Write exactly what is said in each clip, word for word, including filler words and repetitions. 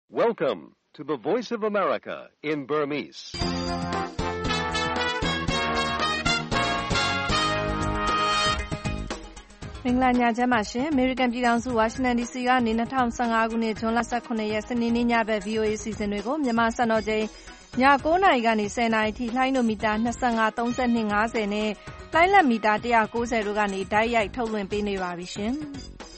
Welcome to the Voice of America in Burmese. ။မင်္ဂလာညချမ်းပါရှင်။ American ပြည်ထောင်စု Washington ဒီ စီ ကနေ၂၀၁၅ခုနှစ်ဇွန်လ၁၇ရက်စနေနေ့ညဘက် ဗွီအိုအေ အစီအစဉ်တွေကိုမြန်မာစံတော်ချိန်ည၉နာရီကနေ၁၀နာရီထိလှိုင်းဒိုမီတာ၂၅၊၃၂၊၅၀နဲ့လှိုင်းလက်မီတာ၁၉၀တို့ကနေတိုက်ရိုက်ထုတ်လွှင့်ပေးနေပါပြီရှင်။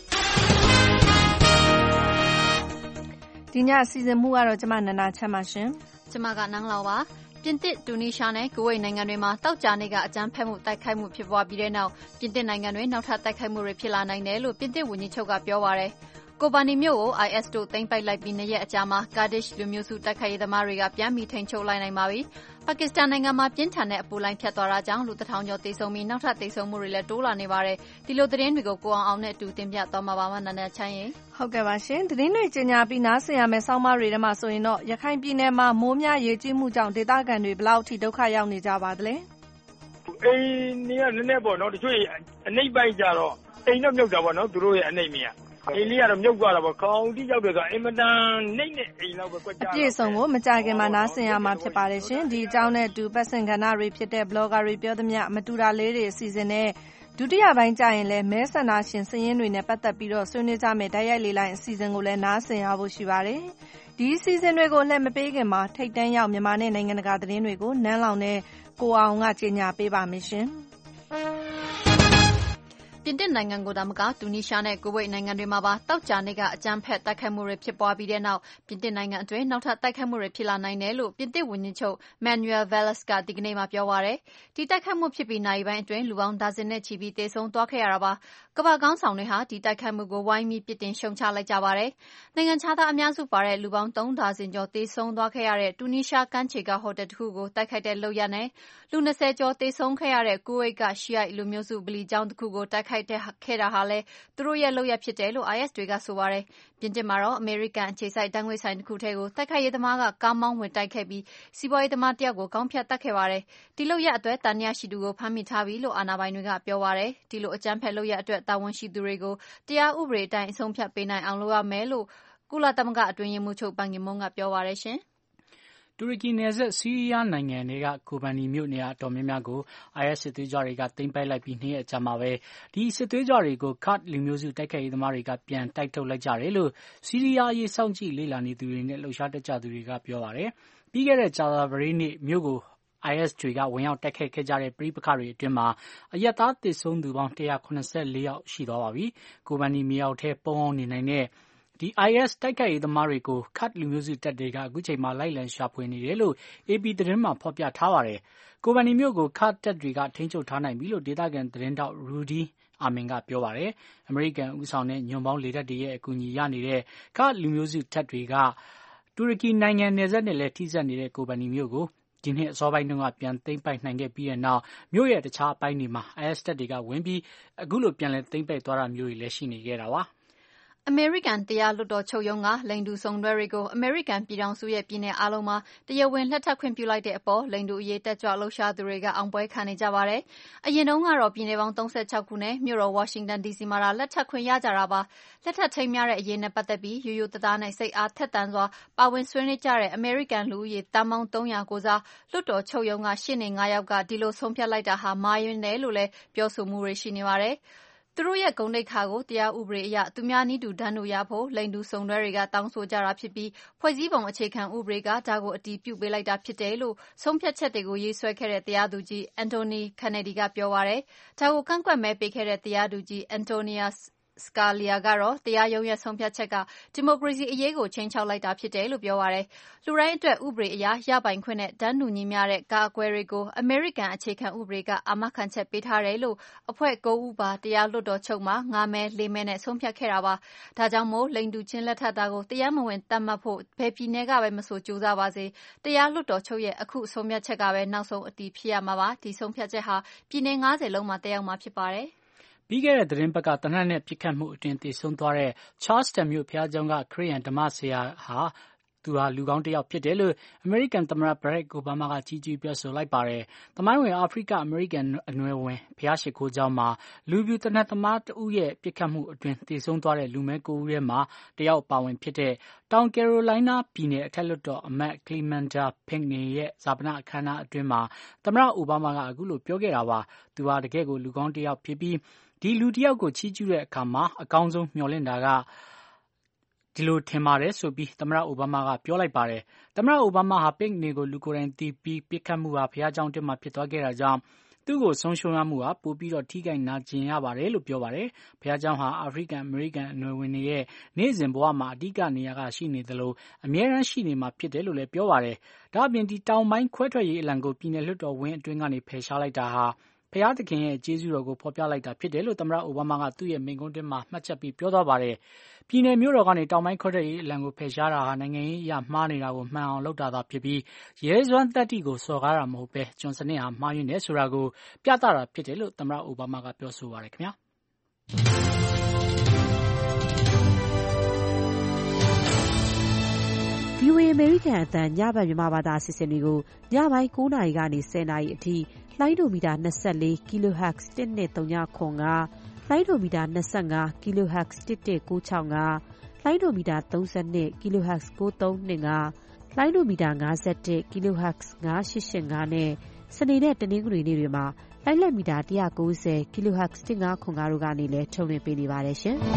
ဒီညအစီအစဉ်မှုကတော့ကျမနန္ဒာချမ်းပါရှင်။ကျမကနန်းလောင်ပါ။ပြင်သစ်၊တူနီးရှားနဲ့ကူဝိတ်နိုင်ငံတွေမှာသောကြာနေ့ကအကြမ်းဖက်မှုတိုက်ခိုက်မှုဖြစ်ပွားပြီးတဲ့နောက်ပြင်သစ်နိုင်ငံတွင်နောက်ထပ်တိုက်ခိုက်မှုတွေဖြစ်လာနိုင်တယ်လို့ပြင်သစ်ဝန်ကြီးချုပ်ကပြောပါတယ်။ကိုဘာနီမြို့ကို အိုင်အက်စ် တို့သိမ်းပိုက်လိုက်ပြီးနှစ်ရက်အကြာမှာကာဒစ်ရှ်လူမျိုးစုတိုက်ခိုက်ရေးသမားတွေကပြန်ပြီးထိန်းချုပ်လိုက်နိုင်ပါပြီ။ပါကစ္စတန်နိုင်ငံမှာပြင်းထန်တဲ့အပူလှိုင်းဖြတ်သွားတာကြောင့်လူတစ်ထောင်ကျော်သေဆုံးပြီးနောက်ထပ်သေဆုံးမှုတွေလည်းတိုးလာနေပါတယ်။ဒီလိုသတင်းတွေကိုကိုအောင်အောင်နဲ့အတူတင်ပြသွားမှာပါမနန္ဒာချမ်းရင်။ဟုတ်ကဲ့ပါရှင်။သတင်းတွေကြေညာပြီးနားဆင်ရမယ့်ဆောင်းပါးတွေထဲမှာဆိုရင်တော့ရခိုင်ပြည်နယ်မှာမိုးများရေကြီးမှုကြောင့်ဒေသခံတွေဘယ်လောက်ထိဒုက္ခရောက်နေကြပါသလဲ။အိမ်နေကနည်းနည်းပေါ့နော်တချို့အနှိမ့်ပိုင်းကြတော့အိမ်တော့မြုပ်တာပေါ့နော်သူတို့ရဲ့အနှိမ့်မြင်အိမ်လေးကတော့မြုပ်သွားတာပေါ့ခေါင်းတိရောက်တယ်ဆိုအင်မတန်နှိမ့်တဲ့အိမ်လောက်ပဲကွက်ကြအပြည့်စုံကိုမကြခင်မှာနားဆင်ရမှာဖြစ်ပါတယ်ရှင်ဒီအကြောင်းနဲ့အတူပတ်စင်ကဏ္ဍတွေဖြစ်တဲ့ blogger တွေပြောသမျှမတူတာလေးတွေအစီအစဉ်နဲ့ဒုတိယပိုင်းကျရင်လည်းမဲဆန္ဒရှင်စည်ရင်းတွေနဲ့ပတ်သက်ပြီးတော့ဆွေးနွေးကြမယ်တိုက်ရိုက်လေးလိုင်းအစီအစဉ်ကိုလည်းနားဆင်ရဖို့ရှိပါတယ်ဒီအစီအစဉ်တွေကိုလည်းမပေးခင်မှာထိတ်တန်းရောက်မြန်မာနဲ့နိုင်ငံတကာသတင်းတွေကိုနန်းလောင်နဲ့ကိုအောင်ကကြေညာပေးပါမယ်ရှင်ပြင်သစ်နိုင်ငံကိုသာမကတူနီးရှားနဲ့ကူဝိတ်နိုင်ငံတွေမှာပါတောက်ကြနေ့ကအကြမ်းဖက်တိုက်ခိုက်မှုတွေဖြစ်ပွားပြီးတဲ့နောက်ပြင်သစ်နိုင်ငံအတွင်းနောက်ထပ်တိုက်ခိုက်မှုတွေဖြစ်လာနိုင်တယ်လို့ပြင်သစ်ဝန်ကြီးချုပ် Manuel Valls ကဒီကနေ့မှပြောပါရယ်ဒီတိုက်ခိုက်မှုဖြစ်ပြီးနာရီပိုင်းအတွင်းလူပေါင်းဒါဇင်နဲ့ချီပြီးတေဆုံးသွားခဲ့ရတာပါကမ္ဘာကောင်းဆောင်တွေဟာဒီတိုက်ခိုက်မှုကိုဝိုင်းပြီးပြစ်တင်ရှုံချလိုက်ကြပါတယ်နိုင်ငံခြားသားအများစုပါတဲ့လူပေါင်းသုံးဒါဇင်ကျော်တေဆုံးသွားခဲ့ရတဲ့တူနီးရှားကမ်းခြေကဟိုတယ်တစ်ခုကိုတိုက်ခိုက်တဲ့လုပ်ရပ်နဲ့လူ၂၀ကျော်တေဆုံးခဲ့ရတဲ့ကူဝိတ်ကရှီအိုက်လူမျိုးစုဗလီကျောင်းတစ်ခုကိုတိုက်ခိုက်တဲ့ခဲ့တာဟာလည်းသူတို့ရဲ့လုပ်ရပ်ဖြစ်တယ်လို့ အိုင်အက်စ် တွေကဆိုပါတယ်။ပြင်သစ်မှာတော့အမေရိကန်အခြေစိုက်တန်းငွေဆိုင်တစ်ခုထဲကိုတိုက်ခိုက်ရေးသမားကကားမောင်းဝင်တိုက်ခဲ့ပြီးစီးပွားရေးသမားတစ်ယောက်ကိုခေါင်းဖြတ်တတ်ခဲ့ပါတယ်။ဒီလုပ်ရပ်အတွက်တန်တရားရှိသူကိုဖမ်းမိထားပြီလို့အာဏာပိုင်တွေကပြောပါတယ်။ဒီလိုအကြမ်းဖက်လုပ်ရပ်အတွက်တာဝန်ရှိသူတွေကိုတရားဥပဒေအတိုင်းအဆုံးဖြတ်ပေးနိုင်အောင်လုပ်ရမယ်လို့ကုလသမဂ္ဂအတွင်းရေးမှူးချုပ်ဘန်ကီမွန်းကပြောပါတယ်ရှင်။တူရကီနယ်စပ်ဆီးရီးယားနိုင်ငံတွေကကိုဘန်နီမြို့နေရာအတော်များများကို အိုင်အက်စ် စစ်သွေးကြွတွေကသိမ်းပိုက်လိုက်ပြီးနှစ်ရက်အကြာမှာပဲဒီစစ်သွေးကြွတွေကိုကာ့ဒ်လူမျိုးစုတိုက်ခိုက်ရေးသမားတွေကပြန်တိုက်ထုတ်လိုက်ကြတယ်လို့ဆီးရီးယားအရေးစောင့်ကြည့်လေ့လာနေသူတွေနဲ့လှုပ်ရှားတတ်ကြသူတွေကပြောပါတယ်။ပြီးခဲ့တဲ့ကြာသပတေးနေ့မြို့ကိုအိုင်အက်စ် တွေကဝင်ရောက်တိုက်ခိုက်ခဲ့ကြတဲ့ပဋိပက္ခတွေအတွင်းမှာအရပ်သားသေဆုံးသူပေါင်း၁၇၄ယောက်ရှိသွားပါပြီ။ကိုဘန်နီမြေအောက်ထဲပုန်းအောင်နေနိုင်တဲ့ဒီ အိုင်အက်စ် တိုက်ခိုက်ရေးသမားတွေကိုကာ့ဒ်လူမျိုးစုတပ်တွေကအခုချိန်မှာလိုက်လံရှာဖွေနေတယ်လို့ အေပီ သတင်းမှာဖော်ပြထားပါတယ်။ကိုဘန်နီမြို့ကိုကာ့ဒ်တပ်တွေကထိန်းချုပ်ထားနိုင်ပြီလို့ဒေသခံသတင်းထောက်ရူဒီအာမင်ကပြောပါတယ်။အမေရိကန်ဦးဆောင်တဲ့ညွန့်ပေါင်းလေတပ်တွေရဲ့အကူအညီရနေတဲ့ကာ့ဒ်လူမျိုးစုတပ်တွေကတူရကီနိုင်ငံနယ်စပ်နဲ့လည်းထိစပ်နေတဲ့ကိုဘန်နီမြို့ကိုဒီနှစ်အစောပိုင်းတုန်းကပြန်သိမ်းပိုက်နိုင်ခဲ့ပြီးတဲ့နောက်မြို့ရဲ့တခြားအပိုင်းတွေမှာ အိုင်အက်စ် တပ်တွေကဝင်ပြီးအခုလိုပြန်လည်သိမ်းပိုက်သွားတာမျိုးတွေလည်းရှိနေခဲ့တာပါ။အမေရိကန်တရားလွှတ်တော်ချုပ်ရုံးကလိင်တူစုံတွဲတွေကိုအမေရိကန်ပြည်ထောင်စုရဲ့ပြည်နယ်အားလုံးမှာတရားဝင်လက်ထပ်ခွင့်ပြုလိုက်တဲ့အပေါ်လိင်တူအရေးတက်ကြွလှုပ်ရှားသူတွေကအောင်ပွဲခံနေကြပါတယ်။အရင်တုန်းကတော့ပြည်နယ်ပေါင်း၃၆ခုနဲ့မြို့တော်ဝါရှင်တန်ဒီစီမှာလက်ထပ်ခွင့်ရကြတာပါ။လက်ထပ်ထိမ်းမြတဲ့အရေးနဲ့ပတ်သက်ပြီးရိုးရိုးသားသားနဲ့စိတ်အားထက်သန်စွာပါဝင်ဆွေးနွေးကြတဲ့အမေရိကန်လူဦးရေသန်းပေါင်း၃၀၀ကိုစားလွှတ်တော်ချုပ်ရုံးကရှေ့နေ၅ယောက်ကဒီလိုဆုံးဖြတ်လိုက်တာဟာမှားယွင်းတယ်လို့လည်းပြောဆိုမှုတွေရှိနေပါတယ်။သူတို့ရဲ့ဂုဏ်သိက္ခာကိုတရားဥပဒေအရသူများနည်းတူတန်းတူရဖို့လိင်တူစုံတွဲတွေကတောင်းဆိုကြတာဖြစ်ပြီးဖွဲ့စည်းပုံအခြေခံဥပဒေကဒါကိုအတည်ပြုပေးလိုက်တာဖြစ်တယ်လို့ဆုံးဖြတ်ချက်တွေကိုရေးဆွဲခဲ့တဲ့တရားသူကြီးအန်တိုနီကယ်နဒီကပြောပါတယ်။ဒါကိုကန့်ကွက်မဲပေးခဲ့တဲ့တရားသူကြီးအန်တိုနီယာစကာလီယာကတော့တရားရုံးရဲ့ဆုံးဖြတ်ချက်ကဒီမိုကရေစီအရေးကိုခြိမ်းခြောက်လိုက်တာဖြစ်တယ်လို့ပြောပါတယ်။လူတိုင်းအတွက်ဥပဒေအရရပိုင်ခွင့်နဲ့တန်းတူညီမျှတဲ့ကာကွယ်တွေကိုအမေရိကန်အခြေခံဥပဒေကအာမခံချက်ပေးထားတယ်လို့အဖွဲ့၉ဦးပါတရားလွှတ်တော်ချုပ်မှာ၅မဲ၄မဲနဲ့ဆုံးဖြတ်ခဲ့တာပါ။ဒါကြောင့်မို့လိင်တူချင်းလက်ထပ်တာကိုတရားမဝင်သတ်မှတ်ဖို့ဘယ်ပြည်နယ်ကပဲမဆိုကြိုးစားပါစေတရားလွှတ်တော်ချုပ်ရဲ့အခုဆုံးဖြတ်ချက်ကပဲနောက်ဆုံးအတည်ဖြစ်ရမှာပါ။ဒီဆုံးဖြတ်ချက်ဟာပြည်နယ်၅၀လုံးမှာသက်ရောက်မှာဖြစ်ပါတယ်။ပြီးခဲ့တဲ့သတင်းပတ်ကသေနတ်နဲ့ပစ်ခတ်မှုအတွင်းသေဆုံးသွားတဲ့ Charleston မြို့ဘုရားကျောင်းကခရစ်ယာန်ဓမ္မဆရာဟာသူသူဟာလူကောင်းတစ်ယောက်ဖြစ်တယ်လို့အမေရိကန်သမ္မတဘရက်အိုဘားမားကကြီးကြီးပြောဆိုလိုက်ပါတယ်။သမိုင်းဝင်အာဖရိကအမေရိကန်အနွယ်ဝင်ဘုရားရှိခိုးကျောင်းမှာလူပြူတနတ်သမားတဦးရဲ့ပစ်ခတ်မှုအတွင်းသေဆုံးသွားတဲ့လူမဲကိုဦးထဲမှာတယောက်ပါဝင်ဖြစ်တဲ့တောင်ကယ်ရိုလိုင်းနားပြည်နယ်အထက်လွှတ်တော်အမတ်ကလီမန်ဒါဖင်နီရဲ့ဇာပနအခမ်းအနားအတွင်းမှာသမ္မတအိုဘားမားကအခုလိုပြောခဲ့တာပါ။သူဟာတကယ့်ကိုလူကောင်းတစ်ယောက်ဖြစ်ပြီးဒီလူတစ်ယောက်ကိုချီးကျူးတဲ့အခါမှာအကောင်းဆုံးမျှော်လင့်တာကဒီလိုထင်ပါတယ်ဆိုပြီးသမ္မတအိုဘားမားကပြောလိုက်ပါတယ်။သမ္မတအိုဘားမားဟာပစ်နေကိုလူကိုယ်တိုင်တီးပြီးပစ်ခတ်မှုဟာဘုရားကျောင်းတွင်မှဖြစ်သွားခဲ့တာကြောင့်သူ့ကိုဆုံးရှုံးရမှုဟာပိုပြီးတော့ထိခိုက်နာကျင်ရပါတယ်လို့ပြောပါတယ်။ဘုရားကျောင်းဟာအာဖရိကန်အမေရိကန်အနွယ်ဝင်တွေရဲ့နေ့စဉ်ဘဝမှာအဓိကနေရာကရှိနေသလိုအမြဲတမ်းရှိနေမှာဖြစ်တယ်လို့လည်းပြောပါတယ်။ဒါ့အပြင်ဒီတောင်ပိုင်းခွဲထွက်ရေးအလံကိုပြည်နယ်လွှတ်တော်ဝင်းအတွင်းကနေဖယ်ရှားလိုက်တာဟာဘုရားသခင်ရဲ့ကျေးဇူးတော်ကိုဖော်ပြလိုက်တာဖြစ်တယ်လို့သမ္မတအိုဘားမားကသူ့ရဲ့မိန့်ခွန်းတွင်မှာမှတ်ချက်ပြီးပြောသွားပါတယ်။ပြည်နယ်မြို့တော်ကနေတောင်ပိုင်းခွဲထွက်ရေးအလံကိုဖယ်ရှားတာဟာနိုင်ငံရေးအရမှားနေတာကိုမှန်အောင်လုပ်တာသာဖြစ်ပြီးရဲစွမ်းသတ္တိကိုစော်ကားတာမဟုတ်ပဲကျွန်စနစ်ဟာမှားယွင်းတယ်ဆိုတာကိုပြသတာဖြစ်တယ်လို့သမ္မတအိုဘားမားကပြောဆိုပါတယ်ခင်ဗျာ။ဗွီအိုအေ အမေရိကန်အသံညဘက်မြန်မာဘာသာအစီအစဉ်တွေကိုညပိုင်းကိုးနာရီကနေဆယ်နာရီအထိလိုင်းဒိုမီတာ၂၄ kilohertz တစ်နှစ်သုံးခု၅လိုင်းဒိုမီတာ၂၅ kilohertz တစ်တစ်ကို၆၅လိုင်းဒိုမီတာ၃၂ kilohertz ကိုသုံး၂၅လိုင်းဒိုမီတာ၅၁ kilohertz ၅၈၈၅နဲ့စနေနဲ့တနင်္ဂနွေနေ့တွေမှာလိုင်းလက်မီတာ၁၉၀ kilohertz တစ်၅ခု၅တို့ကနေလည်းထုတ်လွှင့်ပေးနေပါတယ်ရှင်။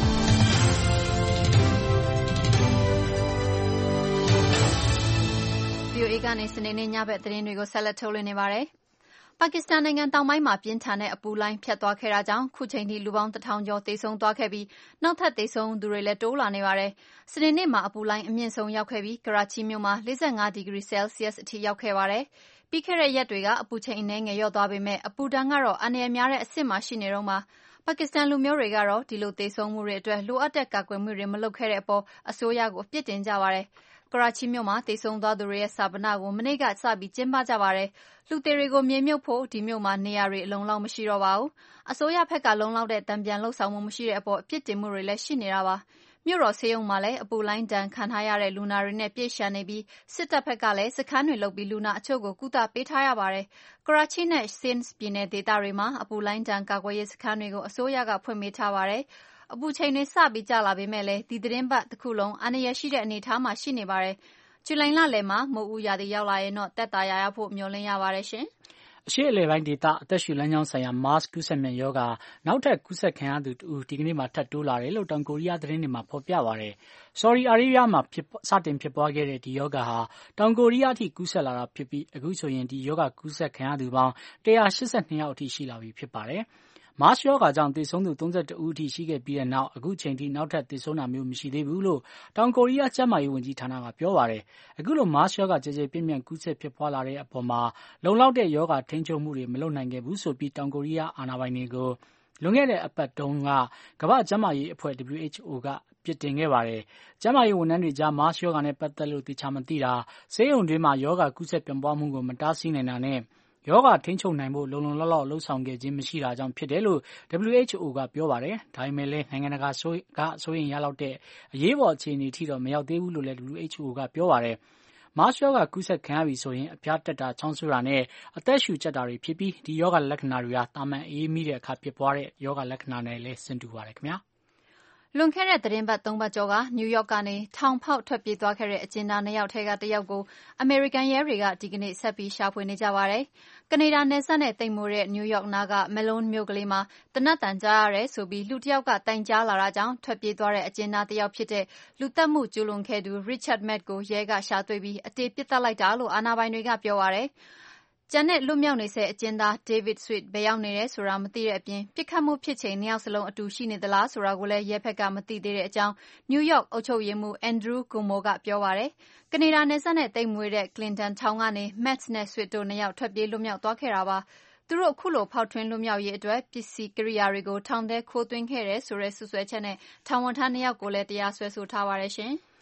ဗီအိုအေကနေစနေနေ့ညဘက်သတင်းတွေကိုဆက်လက်ထုတ်လွှင့်နေပါတယ်။ပါကစ္စတန်နိုင်ငံတောင်ပိုင်းမှာပြင်းထန်တဲ့အပူလှိုင်းဖြတ်သွားခဲ့တာကြောင့်ခုချိန်ထိလူပေါင်းတစ်ထောင်ကျော်သေဆုံးသွားခဲ့ပြီးနောက်ထပ်သေဆုံးသူတွေလည်းတိုးလာနေပါတယ်။စနေနေ့မှာအပူလှိုင်းအမြင့်ဆုံးရောက်ခဲ့ပြီးကရာချီမြို့မှာ၄၅ဒီဂရီဆဲလ်ဆီးယပ်စ်အထိရောက်ခဲ့ပါတယ်။ပြီးခဲ့တဲ့ရက်တွေကအပူချိန်အနည်းငယ်လျော့သွားပေမဲ့အပူဒဏ်ကတော့အန္တရာယ်များတဲ့အဆင့်မှာရှိနေတုန်းပါ။ပါကစ္စတန်လူမျိုးတွေကတော့ဒီလိုသေဆုံးမှုတွေအတွက်လိုအပ်တဲ့ကာကွယ်မှုတွေမလုပ်ခဲ့တဲ့အပေါ်အစိုးရကိုအပြစ်တင်ကြပါတယ်။ကရာချီမြို့မှာသေဆုံးသွားသူတွေရဲ့ဈာပနကိုမနေ့ကစပြီးကျင်းပကြပါတယ်။လူသေတွေကိုမြေမြုပ်ဖို့ဒီမြို့မှာနေရာတွေအလုံလောက်မရှိတော့ပါဘူး။အစိုးရဘက်ကလုံလောက်တဲ့တံပြန်လှုပ်ဆောင်မှုမရှိတဲ့အပေါ်အပြစ်တင်မှုတွေလည်းရှိနေတာပါ။မြို့တော်ဆေးရုံမှာလည်းအပူလိုင်းဒဏ်ခံထားရတဲ့လူနာတွေနဲ့ပြည့်လျှံနေပြီးစစ်တပ်ဘက်ကလည်းစခန်းတွေလုပ်ပြီးလူနာအချို့ကိုကုသပေးထားရပါတယ်။ကရာချီနဲ့ဆင်းစ်ပြည်နယ်ဒေသတွေမှာအပူလိုင်းဒဏ်ကာကွယ်ရေးစခန်းတွေကိုအစိုးရကဖွင့်ပေးထားပါတယ်။အပူချိန်တွေစပြီးကျလာပေမဲ့လည်းဒီသတင်းပတ်တစ်ခုလုံးအန္တရာယ်ရှိတဲ့အနေအထားမှာရှိနေပါတယ်။ဇူလိုင်လလယ်မှာမိုးဦးရာသီရောက်လာရင်တော့သက်သာရာရဖို့မျှော်လင့်ရပါတယ်ရှင်။အရှေ့အလယ်ပိုင်းဒေသအသက်ရှူလမ်းကြောင်းဆိုင်ရာ မားစ်ကူးစက်မြန်ရောဂါနောက်ထပ်ကူးစက်ခံရသူတဦးဒီကနေ့မှထပ်တိုးလာတယ်လို့တောင်ကိုရီးယားသတင်းတွေမှာဖော်ပြပါတယ်။ဆော်ဒီအာရေးဗျမှာစတင်ဖြစ်ပွားခဲ့တဲ့ဒီရောဂါဟာတောင်ကိုရီးယားအထိကူးစက်လာတာဖြစ်ပြီးအခုဆိုရင်ဒီရောဂါကူးစက်ခံရသူပေါင်း၁၈၂ယောက်အထိရှိလာပြီဖြစ်ပါတယ်။မားစ်ရောဂါကြောင့်သေဆုံးသူ၃၁ဦးအထိရှိခဲ့ပြီးတဲ့နောက်အခုချိန်ထိနောက်ထပ်သေဆုံးတာမျိုးမရှိသေးဘူးလို့တောင်ကိုရီးယားကျန်းမာရေးဝန်ကြီးဌာနကပြောပါတယ်။အခုလိုမားစ်ရောဂါကြဲကြဲပြန့်ပြန့်ကူးစက်ဖြစ်ပွားလာတဲ့အပေါ်မှာလုံလောက်တဲ့ရောဂါထိန်းချုပ်မှုတွေမလုပ်နိုင်ခဲ့ဘူးဆိုပြီးတောင်ကိုရီးယားအာဏာပိုင်တွေကိုလွန်ခဲ့တဲ့အပတ်တုန်းကကမ္ဘာ့ကျန်းမာရေးအဖွဲ့ W H O ကပြစ်တင်ခဲ့ပါတယ်။ကျန်းမာရေးဝန်ထမ်းတွေကြားမားစ်ရောဂါနဲ့ပတ်သက်လို့သေချာမသိတာဆေးရုံတွေမှာရောဂါကူးစက်ပြန့်ပွားမှုကိုမတားဆီးနိုင်တာနဲ့ရောဂါထိန်းချုပ်နိုင်ဖို့လုံလုံလောက်လောက်လှုံ့ဆော်ခဲ့ခြင်းမရှိတာကြောင့်ဖြစ်တယ်လို့ W H O ကပြောပါတယ်။ဒါပေမဲ့လည်းနိုင်ငံတကာဆိုကအစိုးရင်ရလောက်တဲ့အရေးပေါ်အခြေအနေထိတော့မရောက်သေးဘူးလို့လည်း W H O ကပြောပါတယ်။မားစ်ရောဂါကူးစက်ခံရပြီဆိုရင်အဖျားတက်တာချောင်းဆိုးတာနဲ့အသက်ရှူကျပ်တာတွေဖြစ်ပြီးဒီရောဂါလက္ခဏာတွေဟာတာမန်အေးမိတဲ့အခါဖြစ်ပွားတဲ့ရောဂါလက္ခဏာနဲ့လည်းဆင်တူပါတယ်ခင်ဗျာ။လွန်ခဲ့တဲ့သတင်းပတ်သုံးပတ်ကျော်ကနယူးယောက်ကနေထောင်ဖောက်ထွက်ပြေးသွားခဲ့တဲ့အကျဉ်းသားနှစ်ယောက်ထဲကတစ်ယောက်ကိုအမေရိကန်ရဲတွေကဒီကနေ့ဆက်ပြီးရှာဖွေနေကြပါတယ်။ကနေဒါနယ်စပ်နဲ့သိမ်မိုးတဲ့နယူးယောက်နားကမယ်လွန်းမြို့ကလေးမှာသေနတ်သံကြားရတယ်ဆိုပြီးလူတစ်ယောက်ကတိုင်ကြားလာတာကြောင့်ထွက်ပြေးသွားတဲ့အကျဉ်းသားတစ်ယောက်ဖြစ်တဲ့လူသတ်မှုကျူးလွန်ခဲ့သူ Richard Matt ကိုရဲကရှာတွေ့ပြီးအတေပစ်သတ်လိုက်တာလို့အာဏာပိုင်တွေကပြောပါတယ်။ကျန်တဲ့လွတ်မြောက်နေဆဲအကျဉ်းသား David Sweet ဘယ်ရောက်နေတယ်ဆိုတာမသိတဲ့အပြင်ပစ်ခတ်မှုဖြစ်ချိန်နှစ်ယောက်စလုံးအတူရှိနေသလားဆိုတာကိုလည်းရဲဘက်ကမသိသေးတဲ့အကြောင်းနယူးယောက်အုပ်ချုပ်ရေးမှူး Andrew Cuomo ကပြောပါတယ်။ကနေဒါနယ်စပ်နဲ့သိမ်မွေးတဲ့ Clinton ထောင်ကနေ Matt နဲ့ Sweet တို့နှစ်ယောက်ထွက်ပြေးလွတ်မြောက်သွားခဲ့တာပါ။သူတို့အခုလိုဖောက်ထွင်းလွတ်မြောက်ရေးအတွက်ပစ္စည်းကိရိယာတွေကိုထောင်ထဲခိုးသွင်းခဲ့တယ်ဆိုတဲ့စွပ်စွဲချက်နဲ့ထောင်ဝန်ထမ်းနှစ်ယောက်ကိုလည်းတရားစွဲဆိုထားပါတယ်ရှင်။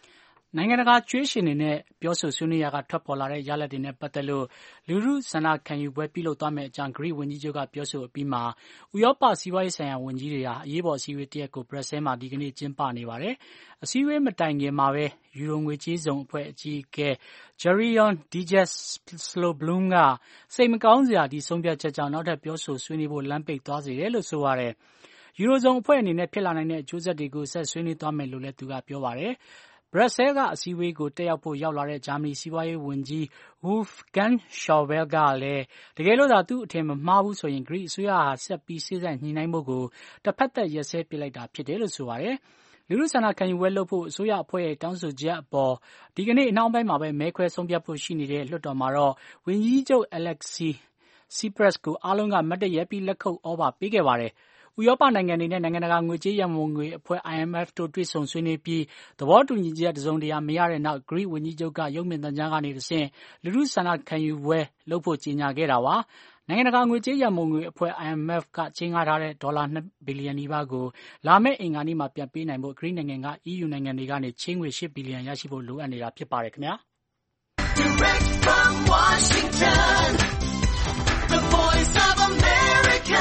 နိုင်ငံတကာကြွေးရှင်တွေနဲ့ပြောဆိုဆွေးနွေးရာကထွက်ပေါ်လာတဲ့ရလဒ်တွေနဲ့ပတ်သက်လို့လူထုဆန္ဒခံယူပွဲပြုလုပ်သွားမယ့်အကြောင်းဂရိဝန်ကြီးချုပ်ကပြောဆိုအပြီးမှာဥရောပစီးပွားရေးဆိုင်ရာဝန်ကြီးတွေဟာအရေးပေါ်အစည်းအဝေးတစ်ရပ်ကိုဘရက်ဆဲလ်မှာဒီကနေ့ကျင်းပနေပါတယ်။အစည်းအဝေးမတိုင်ခင်မှာပဲယူရိုငွေကြေးစုံအဖွဲ့အကြီးအကဲ Jerion Dijsselbloem ကစိတ်မကောင်းစရာဒီဆုံးဖြတ်ချက်ကြောင့်နောက်ထပ်ပြောဆိုဆွေးနွေးဖို့လမ်းပိတ်သွားစေတယ်လို့ဆိုပါတယ်။ယူရိုဇုံအဖွဲ့အနေနဲ့ဖြစ်လာနိုင်တဲ့အကျိုးဆက်တွေကိုဆက်ဆွေးနွေးသွားမယ်လို့လည်းသူကပြောပါတယ်။ဘရက်ဆဲလ်ကအစည်းအဝေးကိုတက်ရောက်ဖို့ရောက်လာတဲ့ဂျာမနီစီးပွားရေးဝန်ကြီး Wolfgang Schäuble ကလည်းတကယ်လို့သာသူ့အထင်မမှားဘူးဆိုရင်ဂရိအစိုးရဟာဆက်ပြီးစေ့စပ်ညှိနှိုင်းဖို့ကိုတစ်ဖက်သက်ရက်စဲပစ်လိုက်တာဖြစ်တယ်လို့ဆိုပါတယ်။လူထုဆန္ဒခံယူပွဲလုပ်ဖို့အစိုးရအဖွဲ့ရဲ့တောင်းဆိုချက်အပေါ်ဒီကနေ့အနှောင်းပိုင်းမှာပဲမဲခွဲဆုံးဖြတ်ဖို့ရှိနေတဲ့လွှတ်တော်မှာတော့ဝန်ကြီးချုပ် Alexis Tsipras ကိုအားလုံးကမတ်တရက်ပြီးလက်ခုပ်ဩဘာပေးခဲ့ပါတယ်။ဥရောပနိုင်ငံတွေနဲ့နိုင်ငံတကာငွေကြေးရန်ပုံငွေအဖွဲ့ I M F တို့တွေ့ဆုံဆွေးနွေးပြီးသဘောတူညီချက်တစုံတရာမရတဲ့နောက်ဂရိဝန်ကြီးချုပ်ကရုပ်မြင်သံကြားကနေတဆင့်လူထုဆန္ဒခံယူပွဲလုပ်ဖို့ကြေညာခဲ့တာပါ။နိုင်ငံတကာငွေကြေးရန်ပုံငွေအဖွဲ့ I M F ကချေးငှားထားတဲ့ဒေါ်လာနှစ်ဘီလီယံနီးပါးကိုလာမယ့်အင်္ဂါနေ့မှာပြန်ပေးနိုင်ဖို့ဂရိနိုင်ငံက E U နိုင်ငံတွေကနေချေးငွေရှစ်ဘီလီယံရရှိဖို့လိုအပ်နေတာဖြစ်ပါတယ်ခင်ဗျာ။ Direct from Washington, the Voice of America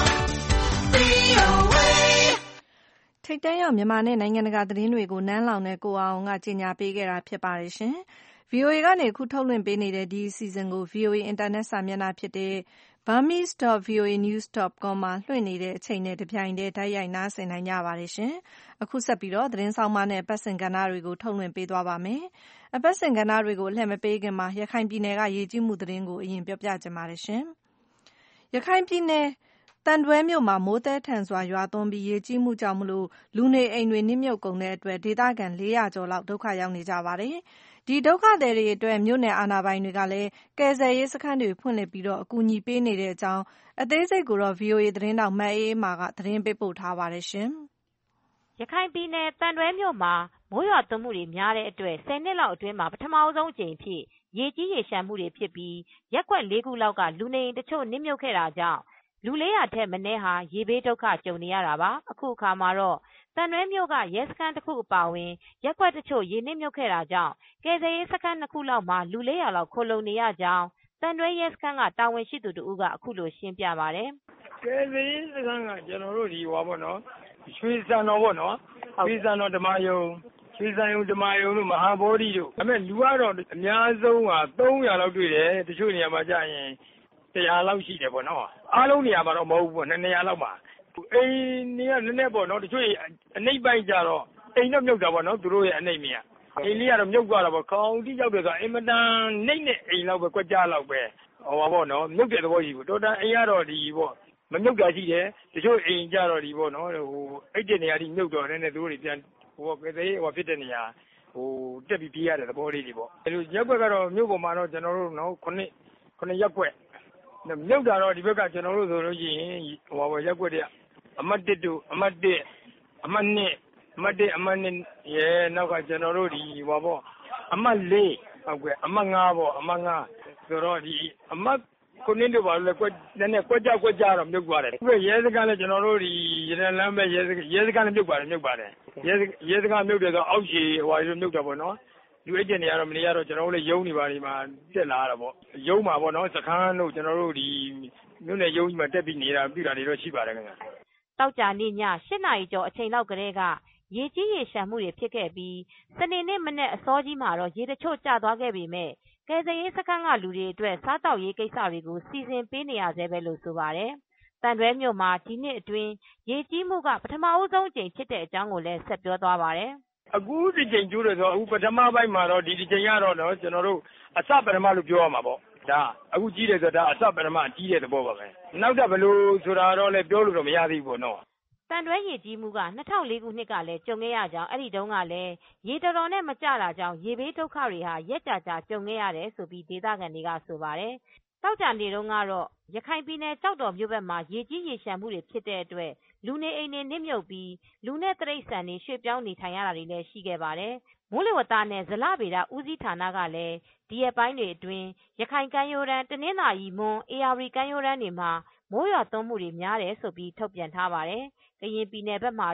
ထိပ်တန်းရောက်မြန်မာနဲ့နိုင်ငံတကာသတင်းတွေကိုနန်းလောင်နဲ့ကိုအောင်ကကြေညာပေးခဲ့တာဖြစ်ပါတယ်ရှင်။ V O A ကနေအခုထုတ်လွှင့်ပေးနေတဲ့ဒီအစီအစဉ်ကို V O A အင်တာနက်စာမျက်နှာဖြစ်တဲ့ burmese dot voa news dot com မှာလွှင့်နေတဲ့အချိန်နဲ့တပြိုင်တည်းတိုက်ရိုက်နားဆင်နိုင်ကြပါတယ်ရှင်။အခုဆက်ပြီးတော့သတင်းဆောင်မနဲ့အပတ်စဉ်ကဏ္ဍတွေကိုထုတ်လွှင့်ပေးသွားပါမယ်။အပတ်စဉ်ကဏ္ဍတွေကိုအလှည့်မပေးခင်မှာရခိုင်ပြည်နယ်ကရေကြီးမှုသတင်းကိုအရင်ပြောပြချင်ပါတယ်ရှင်။ရခိုင်ပြည်နယ်တန်တွဲမြို့မှာမိုးသည်းထန်စွာရွာသွန်းပြီးရေကြီးမှုကြောင့်မလို့လူနေအိမ်တွေနစ်မြုပ်ကုန်တဲ့အတွက်ဒေသခံလေးရာကျော်လောက်ဒုက္ခရောက်နေကြပါတယ်။ဒီဒုက္ခသည်တွေအတွက်မြို့နယ်အာဏာပိုင်တွေကလည်းကယ်ဆယ်ရေးစခန်းတွေဖွင့်လှစ်ပြီးတော့အကူအညီပေးနေတဲ့အကြောင်းအသေးစိတ်ကိုတော့ V O A သတင်းတောက်မအေးအေးမာကသတင်းပေးပို့ထားပါတယ်ရှင်။ရခိုင်ပြည်နယ်တန်တွဲမြို့မှာမိုးရွာသွန်းမှုတွေများတဲ့အတွက်ဆယ်နှစ်လောက်အတွင်းမှာပထမဆုံးအကြိမ်ဖြစ်ရေကြီးရေရှမ်းမှုတွေဖြစ်ပြီးရက်ကွက်လေးခုလောက်ကလူနေအိမ်တချို့နစ်မြုပ်ခဲ့တာကြောင့်လူလေးရာထက်မနည်းဟာရေဘေးဒုက္ခကြုံနေရတာပါအခုအခါမှာတော့တန်တွဲမြို့ကရဲစခန်းတစ်ခုအပါအဝင်ရက်ကွက်တချို့ရေနစ်မြုပ်ခဲ့တာကြောင့်ကယ်ဆယ်ရေးစခန်းနှစ်ခုလောက်မှာလူလေးရာလောက်ခိုလုံနေရကြောင်းတန်တွဲရဲစခန်းကတာဝန်ရှိသူတို့ကအခုလိုရှင်းပြပါတယ်ကယ်ဆယ်ရေးစခန်းကကျွန်တော်တို့ဒီဟွာပေါ့နော်ရွှေစံတော်ပေါ့နော်ရွှေစံတော်ဓမ္မယုံရွှေစံယုံဓမ္မယုံတို့မဟာဗောဓိတို့ဒါပေမဲ့လူကတော့အများဆုံးကသုံးရာလောက်တွေ့တယ်တချို့နေရာမှာကြာရင်တရားလောက်ရှိတယ်ပေါ့နော်အားလုံးနေရာမှာတော့မဟုတ်ဘူးပေါ့နှစ်နေရာလောက်မှာအိမ်နေရာနည်းနည်းပေါ့နော်တချို့အနှိမ့်ပိုင်းကြတော့အိမ်တော့မြုပ်တာပေါ့နော်သူတို့ရဲ့အနှိမ့်မြအိမ်လေးကတော့မြုပ်သွားတာပေါ့ခေါင်းတိရောက်တယ်ဆိုအင်မတန်နှိမ့်တဲ့အိမ်လောက်ပဲကွက်ကြားလောက်ပဲဟောပါပေါ့နော်မြုပ်တဲ့သဘောရှိဘူးတော်တန်အိမ်ကတော့ဒီပေါ့မမြုပ်တာရှိတယ်တချို့အိမ်ကြတော့ဒီပေါ့နော်ဟိုအိတ်တဲ့နေရာကြီးမြုပ်တော့နည်းနည်းသူတို့တွေပြန်ဟိုကယ်ဆယ်ရေးဟိုဖြစ်တဲ့နေရာဟိုတက်ပြီးပြေးရတဲ့သဘောလေးတွေပေါ့အဲလိုရက်ွက်ကတော့မြို့ပေါ်မှာတော့ကျွန်တော်တို့နော်ခုနှစ်ခုနှစ်ရက်ွက်မြုပ်တာတော့ဒီဘက်ကကျွန်တော်တို့ဆိုလို့ရှိရင်ဟိုပါရက်ွက်တွေအမှတ်တစ်တို့အမှတ်တစ်အမှတ်နှစ်အမှတ်တစ်အမှတ်နှစ်ရဲနောက်ကကျွန်တော်တို့ဒီဟိုပါပေါ့အမှတ်လေးဟုတ်ကဲ့အမှတ်ငါးပေါ့အမှတ်ငါးဆိုတော့ဒီအမှတ်ခုနှစ်တို့ပါလဲကွက်နည်းနည်းကွက်ကြကွက်ကြတော့မြုပ်သွားတယ်ဒီရဲစခန်းလည်းကျွန်တော်တို့ဒီရတလမ်းပဲရဲရဲစခန်းလည်းမြုပ်ပါတယ်မြုပ်ပါတယ်ရဲရဲစခန်းမြုပ်တယ်ဆိုအောက်ခြေဟိုလိုမြုပ်တာပေါ့နော်လူအိတ်တဲ့နေရာတော့မနေရတော့ကျွန်တော်တို့လည်းယုံနေပါဒီမှာတက်လာတာပေါ့ယုံမှာပေါ့နော်စခန်းတို့ကျွန်တော်တို့ဒီမြို့နယ်ယုံကြီးမှာတက်ပြီးနေတာပြည်တာတွေတော့ရှိပါတယ်ခင်ဗျတောက်ကြနေ့ည၈နာရီကျော်အချိန်လောက်ကလေးကရေကြီးရေရှမ်းမှုတွေဖြစ်ခဲ့ပြီးစနေနေ့မနေ့အစောကြီးမှာတော့ရေတချို့ကျသွားခဲ့ပေမဲ့ကယ်ဆယ်ရေးစခန်းကလူတွေအတွက်စားတောက်ရေးကိစ္စတွေကိုစီစဉ်ပေးနေရဆဲပဲလို့ဆိုပါတယ်တန်တွဲမြို့မှာဒီနှစ်အတွင်းရေကြီးမှုကပထမဦးဆုံးအကြိမ်ဖြစ်တဲ့အကြောင်းကိုလည်းဆက်ပြောသွားပါတယ်အခုဒီချိန်ကျိုးတယ်ဆိုတော့အခုပထမပိုင်းမှာတော့ဒီဒီချိန်ကတော့နော်ကျွန်တော်တို့အစပထမလို့ပြောရမှာပေါ့ဒါအခုကြီးတယ်ဆိုတော့ဒါအစပထမကြီးတဲ့သဘောပါပဲနောက်တော့ဘယ်လိုဆိုတာတော့လည်းပြောလို့တော့မရသေးဘူးပေါ့နော်တန်တွဲရေကြီးမှုက၂၀၀၄ခုနှစ်ကလည်းကြုံခဲ့ရကြောင်းအဲ့ဒီတုန်းကလည်းရေတော်တော်နဲ့မကျလာကြောင်းရေဘေးဒုက္ခတွေဟာရက်ကြာကြာကြုံခဲ့ရတယ်ဆိုပြီးဒေသခံတွေကဆိုပါတယ်တောက်ကြနေတုန်းကတော့ရခိုင်ပြည်နယ်ကြောက်တော်မြို့ဘက်မှာရေကြီးရေရှမ်းမှုတွေဖြစ်တဲ့အတွက်လူနေအိမ်တွေနစ်မြုပ်ပြီးလူနဲ့တိရစ္ဆာန်တွေရွှေ့ပြောင်းနေထိုင်ရတာတွေလည်းရှိခဲ့ပါတယ်မိုးလေဝသနဲ့ဇလဗေဒဦးစီးဌာနကလည်းဒီရက်ပိုင်းတွေအတွင်းရခိုင်ကမ်းရိုးတန်းတနင်္သာရီမွန်ဧရာဝတီကမ်းရိုးတန်းတွေမှာမိုးရွာသွန်းမှုတွေများတယ်ဆိုပြီးထုတ်ပြန်ထားပါတယ်ကရင်ပြည်နယ်ဘက်မှာတော့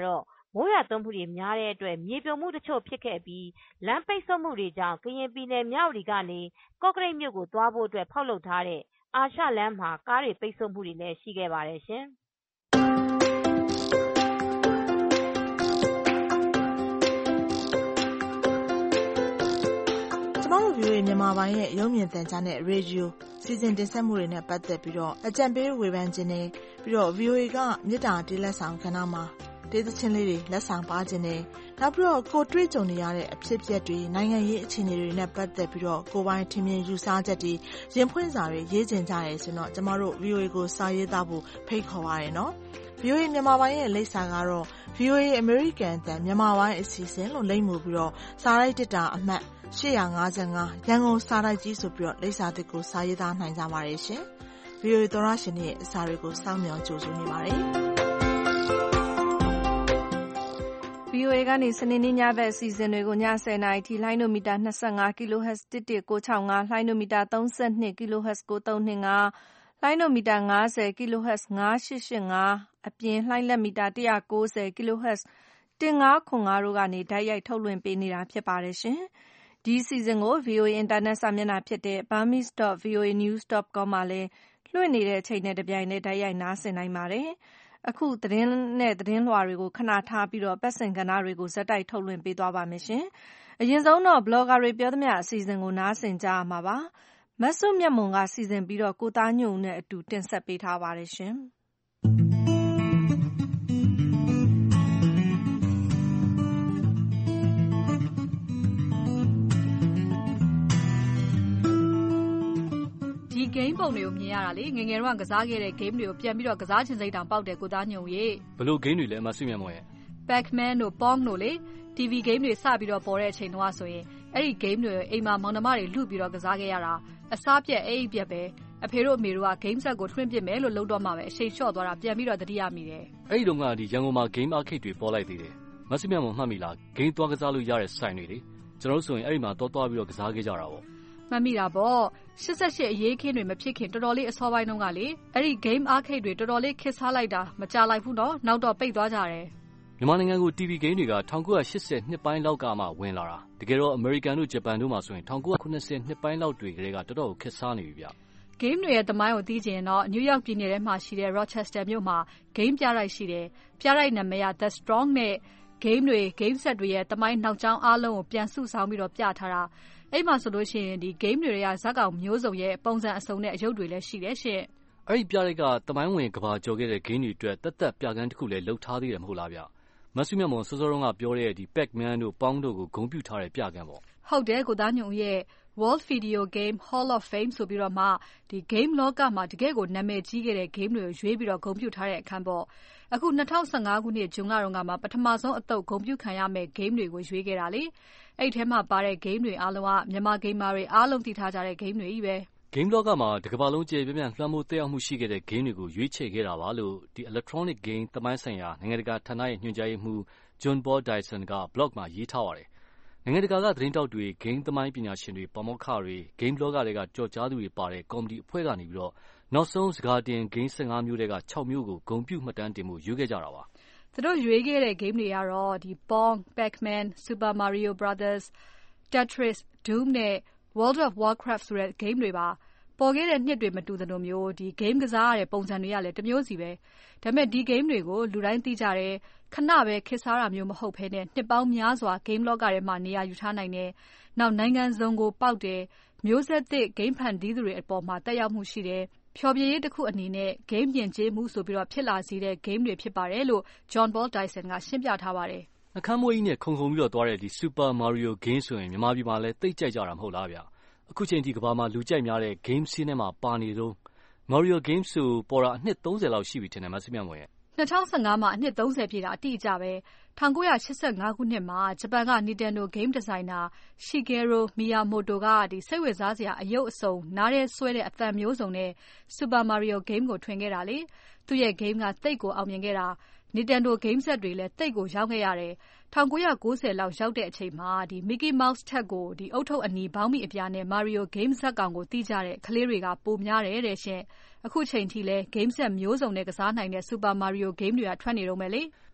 မိုးရွာသွန်းမှုတွေများတဲ့အတွက်မြေပြိုမှုတချို့ဖြစ်ခဲ့ပြီးလမ်းပိတ်ဆို့မှုတွေကြောင့်ကရင်ပြည်နယ်မြဝတီကနေကော့ကရိတ်မြို့ကိုသွားဖို့အတွက်ဖောက်လုပ်ထားတဲ့အာရှလမ်းမှာကားတွေပိတ်ဆို့မှုတွေလည်းရှိခဲ့ပါတယ်ရှင်။ကျမတို့ ဗွီအိုအေ မြန်မာပိုင်းရဲ့ရုပ်မြင်သံကြားနဲ့ရေဒီယိုစီစဉ်တင်ဆက်မှုတွေနဲ့ပတ်သက်ပြီးတော့အကြံပေးဝေဖန်ခြင်းနဲ့ပြီးတော့ ဗွီအိုအေ ကမေတ္တာတေးလက်ဆောင်ကဏ္ဍမှာတေးသချင်းလေးတွေလက်ဆောင်ပါခြင်းနဲ့နောက်ပြီးတော့ကိုတွေ့ကြုံနေရတဲ့အဖြစ်အပျက်တွေနိုင်ငံရေးအခြေအနေတွေနဲ့ပတ်သက်ပြီးတော့ကိုယ်ပိုင်ထင်မြင်ယူဆချက်တွေရင်ဖွင့်စာတွေရေးကျင်ကြရဲဆိုတော့ကျမတို့ ဗွီအိုအေ ကိုစာရေးသားဖို့ဖိတ်ခေါ်ပါရနော်။ ဗွီအိုအေ မြန်မာပိုင်းရဲ့လိပ်စာကတော့ ဗွီအိုအေ American အသံမြန်မာပိုင်းအစီအစဉ်လို့လိပ်မူပြီးတော့စာရိုက်တစ်တာအမှတ်၈၅၅ရန်ကုန်စာတိုက်ကြီးဆိုပြီးတော့လိပ်စာသစ်ကိုစာရေးသားနိုင်ကြပါတယ်ရှင်။ ဗွီအိုအေ သောရရှင်ရဲ့အစာတွေကိုစောင့်မျှော်ကြိုဆိုနေပါတယ်။ဗွီအိုအေ ကနေစနေနေ့ညဘက်အစီအစဉ်တွေကိုညဆယ်နာရီထိလိုင်းနိုမီတာ၂၅ kHz တစ်တစ်ကို၆၅လိုင်းနိုမီတာ၃၂ kHz ကို၃၂၅လိုင်းနိုမီတာ၅၀ kHz ၅၈၈၅အပြင်လှိုင်းလက်မီတာ၁၉၀ kHz ၁၅၇၅တို့ကနေဓာတ်ရိုက်ထုတ်လွှင့်ပေးနေတာဖြစ်ပါတယ်ရှင်။ဒီအစီအစဉ်ကို ဗွီအိုအေ အင်တာနက်စာမျက်နှာဖြစ်တဲ့ burmese dot v o a news dot com မှာလည်းလွှင့်နေတဲ့အချိန်နဲ့တပြိုင်တည်းဓာတ်ရိုက်နားဆင်နိုင်ပါတယ်။အခုသတင်းနဲ့သတင်းလွှာတွေကိုခဏထားပြီးတော့ပတ်စင်ကဏ္ဍတွေကိုဇက်တိုက်ထုတ်လွှင့်ပေးသွားပါမယ်ရှင်။အရင်ဆုံးတော့ဘလော့ဂါတွေပြောသမျှအစီအစဉ်ကိုနားဆင်ကြရမှာပါ။မဆုမြတ်မွန်ကစီစဉ်ပြီးတော့ကိုသားညွန့်နဲ့အတူတင်ဆက်ပေးထားပါတယ်ရှင်။ဒီ game ပုံတွေကိုမြင်ရတာလေငငယ်တော့ကစားခဲ့တဲ့ game တွေကိုပြန်ပြီးတော့ကစားချင်စိတ်တောင်ပေါက်တယ်ကိုသားညုံရေဘလို့ game တွေလဲအမဆုမြတ်မွန်ရဲ့ Pac-Man တို့ Pong တို့လေ တီဗီ game တွေစပြီးတော့ပေါ်တဲ့အချိန်တုန်းကဆိုရင်အဲ့ဒီ game တွေအိမ်မှာမောင်နှမတွေလူပြီးတော့ကစားခဲ့ရတာအစားပြက်အိပ်ပြက်ပဲအဖေတို့အမေတို့က game set ကိုထွင်းပစ်မယ်လို့လုပ်တော့မှပဲအချိန်လျှော့သွားတာပြန်ပြီးတော့တတိယမိတယ်အဲ့ဒီတုန်းကဒီရန်ကုန်မှာ game arcade တွေပေါ်လိုက်သေးတယ်မဆုမြတ်မွန်မှတ်မိလား game သွားကစားလို့ရတဲ့ဆိုင်တွေလေကျွန်တော်တို့ဆိုရင်အဲ့ဒီမှာတော့သွားပြီးတော့ကစားခဲ့ကြတာပေါ့မှတ်မိတာပေါ့ရှစ်ဆယ့်ရှစ်အရေးခင်းတွေမဖြစ်ခင်တော်တော်လေးအစောပိုင်းတုန်းကလေအဲ့ဒီ game arcade တွေတော်တော်လေးခစ်စားလိုက်တာမကြလိုက်ဘူးနော်နောက်တော့ပိတ်သွားကြတယ်မြန်မာနိုင်ငံကို တီဗီ game တွေက၁၉၈၀နှစ်ပိုင်းလောက်ကမှဝင်လာတာတကယ်တော့ American တို့ Japan တို့မှာဆိုရင်၁၉၇၀နှစ်ပိုင်းလောက်တွေကလေးကတော်တော်ခစ်စားနေပြီဗျ game တွေရဲ့သမိုင်းကိုသိချင်ရင်တော့ New York ပြည်နယ်ထဲမှာရှိတဲ့ Rochester မြို့မှာ game ပြတိုက်ရှိတယ်ပြတိုက်နာမည်က The Strong နဲ့ game တွေ game set တွေရဲ့သမိုင်းနောက်ကြောင်းအားလုံးကိုပြန်စုဆောင်းပြီးတော့ပြထားတာအဲ့မှာဆိုလို့ရှိရင်ဒီ game တွေကဇာတ်ကောင်မျိုးစုံရဲ့ပုံစံအစုံနဲ့အရုပ်တွေလည်းရှိတယ်ရှင့်အဲ့ဒီပြတိုက်ကသမိုင်းဝင်ကဘာကျော်ခဲ့တဲ့ game တွေအတွက်တက်တက်ပြကန်းတစ်ခုလည်းလှုပ်ထားသေးတယ်မဟုတ်လားဗျမဆုမြတ်မွန်စောစောတုန်းကပြောတဲ့ဒီ Pac-Man တို့ Pong တို့ကိုဂုဏ်ပြုထားတဲ့ပြကန်းပေါ့ဟုတ်တယ်ကိုသားညုံရဲ့ World Video Game Hall of Fame ဆိုပြီးတော့မှဒီ game လောကမှာတကယ့်ကိုနာမည်ကြီးခဲ့တဲ့ game တွေကိုရွေးပြီးတော့ဂုဏ်ပြုထားတဲ့အခန်းပေါ့အခု၂၀၁၅ခုနှစ်ဇွန်လတုန်းကမှပထမဆုံးအသုတ်ဂုဏ်ပြုခံရမယ့် game တွေကိုရွေးခဲ့တာလေအဲ့ထဲမှာပါတဲ့ game တွေအားလုံးကမြန်မာ gamer တွေအားလုံးသိထားကြတဲ့ game တွေကြီးပဲ game လောကမှာတကမ္ဘာလုံးကျေပြန့်ပြန့်လွှမ်းမိုးသက်ရောက်မှုရှိခဲ့တဲ့ game တွေကိုရွေးချယ်ခဲ့တာပါလို့ဒီ electronic game သမိုင်းဆိုင်ရာနိုင်ငံတကာဌာနရဲ့ညွှန်ကြားရေးမှူး John Paul Dyson က blog မှာရေးထားပါတယ်နိုင်ငံတကာကသတင်းတောက်တွေ game သမိုင်းပညာရှင်တွေပါမောက္ခတွေ game လောကတွေကကြော်ကြားသူတွေပါတဲ့ကော်မတီအဖွဲ့ကနေပြီးတော့နောက်ဆုံးစကားတင် game ၁၅မျိုးတွေက၆မျိုးကိုဂုဏ်ပြုမှတ်တမ်းတင်မှုရွေးခဲ့ကြတာပါသူတို့ရွေးခဲ့တဲ့ game တွေကတော့ဒီ Pong, Pac-Man, Super Mario Brothers, Tetris, Doom နဲ့ World of Warcraft ဆိုတဲ့ game တွေပါပေါ်ခဲ့တဲ့နှစ်တွေမတူသလိုမျိုးဒီ game ကစားရတဲ့ပုံစံတွေကလည်းတစ်မျိုးစီပဲဒါပေမဲ့ဒီ game တွေကိုလူတိုင်းသိကြတယ်ခဏပဲခစ်စားတာမျိုးမဟုတ်ဘဲနဲ့နှစ်ပေါင်းများစွာ game လောကထဲမှာနေရာယူထားနိုင်တယ်နောက်နိုင်ငံစုံကိုပေါက်တယ်မျိုးဆက်သစ် game ဖန်တီးသူတွေအပေါ်မှာတက်ရောက်မှုရှိတယ်ဖျော်ဖြေရေးတစ်ခုအနေနဲ့ game ယဉ်ကျေးမှုဆိုပြီးတော့ဖြစ်လာစေတဲ့ game တွေဖြစ်ပါတယ်လို့ John Paul Dyson ကရှင်းပြထားပါတယ်နှခမ်းမွေးကြီးနဲ့ခုံခုံပြီးတော့သွားတဲ့ဒီ Super Mario game ဆိုရင်မြန်မာပြည်မှာလည်းသိကြိုက်ကြတာမဟုတ်လားဗျအခုချိန်ထိကမ္ဘာမှာလူကြိုက်များတဲ့ game scene ထဲမှာပါနေတော့ Mario game ဆိုပေါ်တာအနှစ်သုံးဆယ်လောက်ရှိပြီထင်တယ်မဆုမြတ်မွန်ရဲ့၂၀၁၅မှာအနှစ်သုံးဆယ်ပြည့်တာအတိအကျပဲ၁၉၈၅ခုနှစ်မှာဂျပန်က Nintendo game designer Shigeru Miyamoto ကဒီစိတ်ဝင်စားစရာအယုတ်အစုံနားထဲဆွဲတဲ့အသံမျိုးစုံနဲ့ Super Mario game ကိုထွင်ခဲ့တာလေသူ့ရဲ့ game ကသိပ်ကိုအောင်မြင်ခဲ့တာ Nintendo game set တွေလည်းသိပ်ကိုရောင်းခဲ့ရတယ်၁၉၉၀လောက်ရောက်တဲ့အချိန်မှာဒီ Mickey Mouse ထက်ကိုဒီအုတ်ထုတ်အနီဘောင်းမီအပြားနဲ့ Mario game ဇာတ်ကောင်ကိုသိကြတဲ့ကလေးတွေကပိုများတယ်တဲ့ရှင်အခုချိန်ထိလဲ game set မျိုးစုံနဲ့ကစားနိုင်တဲ့ Super Mario game တွေကထွက်နေတော့မယ်လေ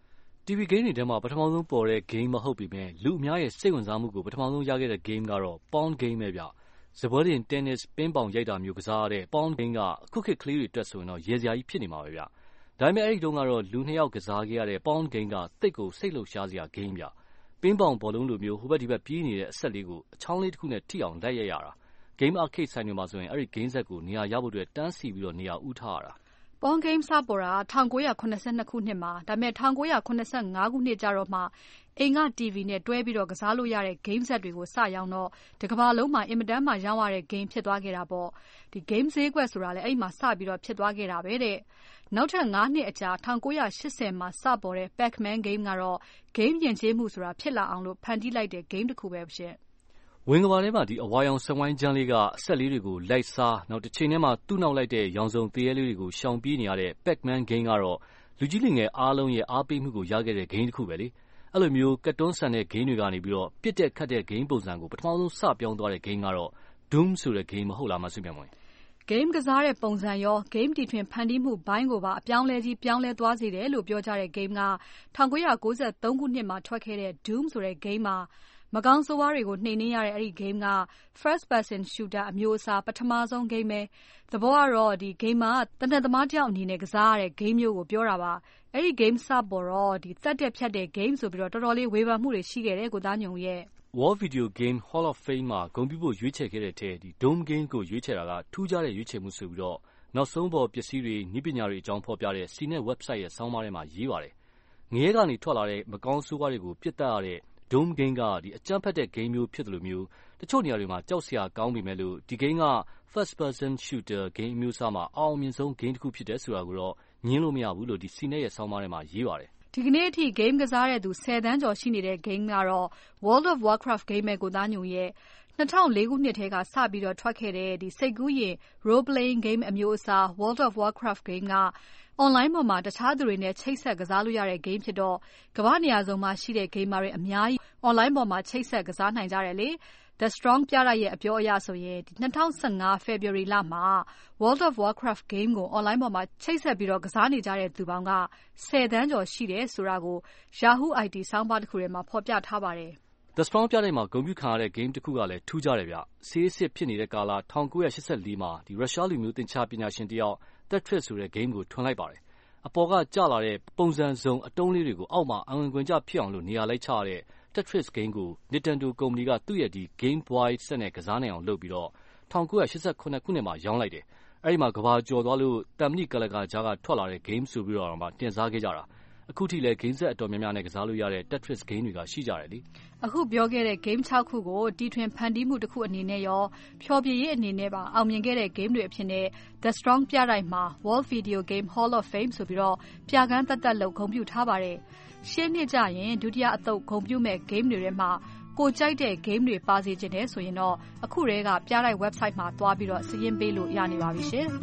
T V game တွေထဲမှာပထမဆုံးပေါ်တဲ့ game မဟုတ်ပေမဲ့လူအများရဲ့စိတ်ဝင်စားမှုကိုပထမဆုံးရခဲ့တဲ့ game ကတော့ Pong game ပဲဗျ။စပွဲတင် tennis ပင်းပေါင်ရိုက်တာမျိုးကစားရတဲ့ Pong game ကအခုခေတ်ကလေးတွေအတွက်ဆိုရင်တော့ရေစရာကြီးဖြစ်နေမှာပဲဗျ။ဒါပေမဲ့အဲ့ဒီတုန်းကတော့လူနှစ်ယောက်ကစားခဲ့ရတဲ့ Pong game ကသိတ်ကိုစိတ်လှုပ်ရှားစရာ game ဗျ။ပင်းပေါင်ဘောလုံးလိုမျိုးဟိုဘက်ဒီဘက်ပြေးနေတဲ့အဆက်လေးကိုအချောင်းလေးတစ်ခုနဲ့ထိအောင်လိုက်ရရတာ။ game arcade ဆိုင်တွေမှာဆိုရင်အဲ့ဒီ game set ကိုနေရာရဖို့အတွက်တန်းစီပြီးတော့နေရာဦးထားရတာ။ Pong game စပေါ်တာ၁၉၇၂ခုနှစ်မှာဒါပေမဲ့၁၉၇၅ခုနှစ်ကျတော့မှအိမ်က T V နဲ့တွဲပြီးတော့ကစားလို့ရတဲ့ game set တွေကိုစရောင်းတော့ဒီကမ္ဘာလုံးမှာအင်မတန်မှရောင်းရတဲ့ game ဖြစ်သွားခဲ့တာပေါ့။ဒီ game ဈေးကွက်ဆိုတာလည်းအဲ့မှာစပြီးတော့ဖြစ်သွားခဲ့တာပဲတဲ့။နောက်ထပ်၅နှစ်အကြာ၁၉၈၀မှာစပေါ်တဲ့ Pac-Man game ကတော့ game ယဉ်ကျေးမှုဆိုတာဖြစ်လာအောင်လို့ဖန်တီးလိုက်တဲ့ game တစ်ခုပဲရှင်။ဝင်ကဘာထဲမှာဒီအဝါရောင်စက်ဝိုင်းချမ်းလေးကအဆက်လေးတွေကိုလိုက်စားနောက်တစ်ချိန်ထဲမှာသူ့နောက်လိုက်တဲ့ရောင်စုံသေးရဲလေးတွေကိုရှောင်ပြေးနေရတဲ့ Pac-Man game ကတော့လူကြီးလူငယ်အားလုံးရဲ့အားပေးမှုကိုရခဲ့တဲ့ game တစ်ခုပဲလေ။အဲ့လိုမျိုးကတ်တွန်းဆန်တဲ့ game တွေကနေပြီးတော့ပြစ်တဲ့ခတ်တဲ့ game ပုံစံကိုပထမဆုံးစပြောင်းသွားတဲ့ game ကတော့ Doom ဆိုတဲ့ game မဟုတ်လားမဆွေးမြတ်မွန်။ game ကစားတဲ့ပုံစံရော game တီထွင်ဖန်တီးမှုဘိုင်းကိုပါအပြောင်းလဲကြီးပြောင်းလဲသွားစေတယ်လို့ပြောကြတဲ့ game က၁၉၉၃ခုနှစ်မှာထွက်ခဲ့တဲ့ Doom ဆိုတဲ့ game မှာမကောင်းဆိုးဝါးတွေကိုနှိမ်နင်းရတဲ့အဲ့ဒီ game က first person shooter အမျိုးအစားပထမဆုံး game ပဲ။သဘောကတော့ဒီ game မှာတနက်သမားတယောက်အနေနဲ့ကစားရတဲ့ game မျိုးကိုပြောတာပါ။အဲ့ဒီ game စပေါ်တော့ဒီသက်တဲ့ဖြတ်တဲ့ game ဆိုပြီးတော့တော်တော်လေးဝေဖန်မှုတွေရှိခဲ့တယ်ကိုသားညုံရဲ့။ World Video Game Hall of Fame မှာဂုဏ်ပြုဖို့ရွေးချယ်ခဲ့တဲ့ထဲဒီ Doom game ကိုရွေးချယ်တာကထူးခြားတဲ့ရွေးချယ်မှုဆိုပြီးတော့နောက်ဆုံးပေါ်ပစ္စည်းတွေနည်းပညာတွေအကြောင်းဖော်ပြတဲ့ C net website ရဲ့ဆောင်းပါးထဲမှာရေးပါတယ်။ငရဲကနေထွက်လာတဲ့မကောင်းဆိုးဝါးတွေကိုပြစ်တတ်ရတဲ့Doom game ကဒီအကြမ်းဖက်တဲ့ game မျိုးဖြစ်တယ်လို့မျိုးတချို့နေရာတွေမှာကြောက်စရာကောင်းပေမဲ့လို့ဒီ game က first person shooter game မျိုးစားမှာအောင်မြင်ဆုံး game တစ်ခုဖြစ်တယ်ဆိုတာကိုတော့ညင်းလို့မရဘူးလို့ဒီ C net ရဲ့ဆောင်းပါးထဲမှာရေးပါတယ်ဒီကနေ့အထိ game ကစားတဲ့သူဆယ်သန်းကျော်ရှိနေတဲ့ game ကတော့ World of Warcraft game ပဲကိုသားညုံရဲ့၂၀၀၄ခုနှစ်ထဲကစပြီးတော့ထွက်ခဲ့တဲ့ဒီစိတ်ကူးရင် role playing game အမျိုးအစား World of Warcraft game က online ပေါ်မှာတခြားသူတွေနဲ့ချိတ်ဆက်ကစားလို့ရတဲ့ game ဖြစ်တော့ကမ္ဘာနေရာစုံမှာရှိတဲ့ gamer တွေအများကြီး online ပေါ်မှာချိတ်ဆက်ကစားနိုင်ကြတယ်လေ။ The Strong ပြတိုက်ရဲ့အပြောအရဆိုရင်၂၀၁၅ February လမှာ World of Warcraft game ကို online ပေါ်မှာချိတ်ဆက်ပြီးတော့ကစားနေကြတဲ့သူပေါင်းကဆယ်သန်းကျော်ရှိတယ်ဆိုတာကို Yahoo အိုင် တီ ဆောင်းပါးတစ်ခုထဲမှာဖော်ပြထားပါတယ်။ The Strong ပြတိုက်မှာဂုဏ်ပြုခံရတဲ့ game တစ်ခုကလည်းထူးခြားတယ်ဗျ။ဆေးစစ်ဖြစ်နေတဲ့ကာလ၁၉၈၄မှာဒီရုရှားလူမျိုးသင်္ချာပညာရှင်တယောက် Tetris ဆိုတဲ့ game ကိုထွင်လိုက်ပါတယ်။အပေါ်ကကျလာတဲ့ပုံစံစုံအတုံးလေးတွေကိုအောက်မှာအဝင်ခွင်ကျဖြစ်အောင်လို့နေရာလိုက်ချရတဲ့ Tetris game ကို Nintendo ကုမ္ပဏီကသူ့ရဲ့ဒီ Game Boy စက်နဲ့ကစားနိုင်အောင်လုပ်ပြီးတော့၁၉၈၇ခုနှစ်မှာရောင်းလိုက်တယ်။အဲ့ဒီမှာကဘာကျော်သွားလို့တမ်မဏိကလကာကြားကထွက်လာတဲ့ game ဆိုပြီးတော့မှတင်စားခဲ့ကြတာ။အခုထိလည်း game set အတော်များများနဲ့ကစားလို့ရတဲ့ Tetris game တွေကရှိကြတယ်လေ။အခုပြောခဲ့တဲ့ game ၆ခုကိုတီထွင်ဖန်တီးမှုတစ်ခုအနေနဲ့ရောဖျော်ဖြေရေးအနေနဲ့ပါအောင်မြင်ခဲ့တဲ့ game တွေအဖြစ်နဲ့ The Strong ပြတိုက်မှာ World Video Game Hall of Fame ဆိုပြီးတော့ပြကန်းသက်သက်လုပ်ဂုဏ်ပြုထားပါတယ်။ရှေ့နှစ်ကျရင်ဒုတိယအသုတ်ဂုဏ်ပြုမဲ့ game တွေထဲမှာကိုကြိုက်တဲ့ game တွေပါစေချင်တယ်ဆိုရင်တော့အခုတည်းကပြတိုက် website မှာသွားပြီးတော့စာရင်းပေးလို့ရနေပါပြီရှင်။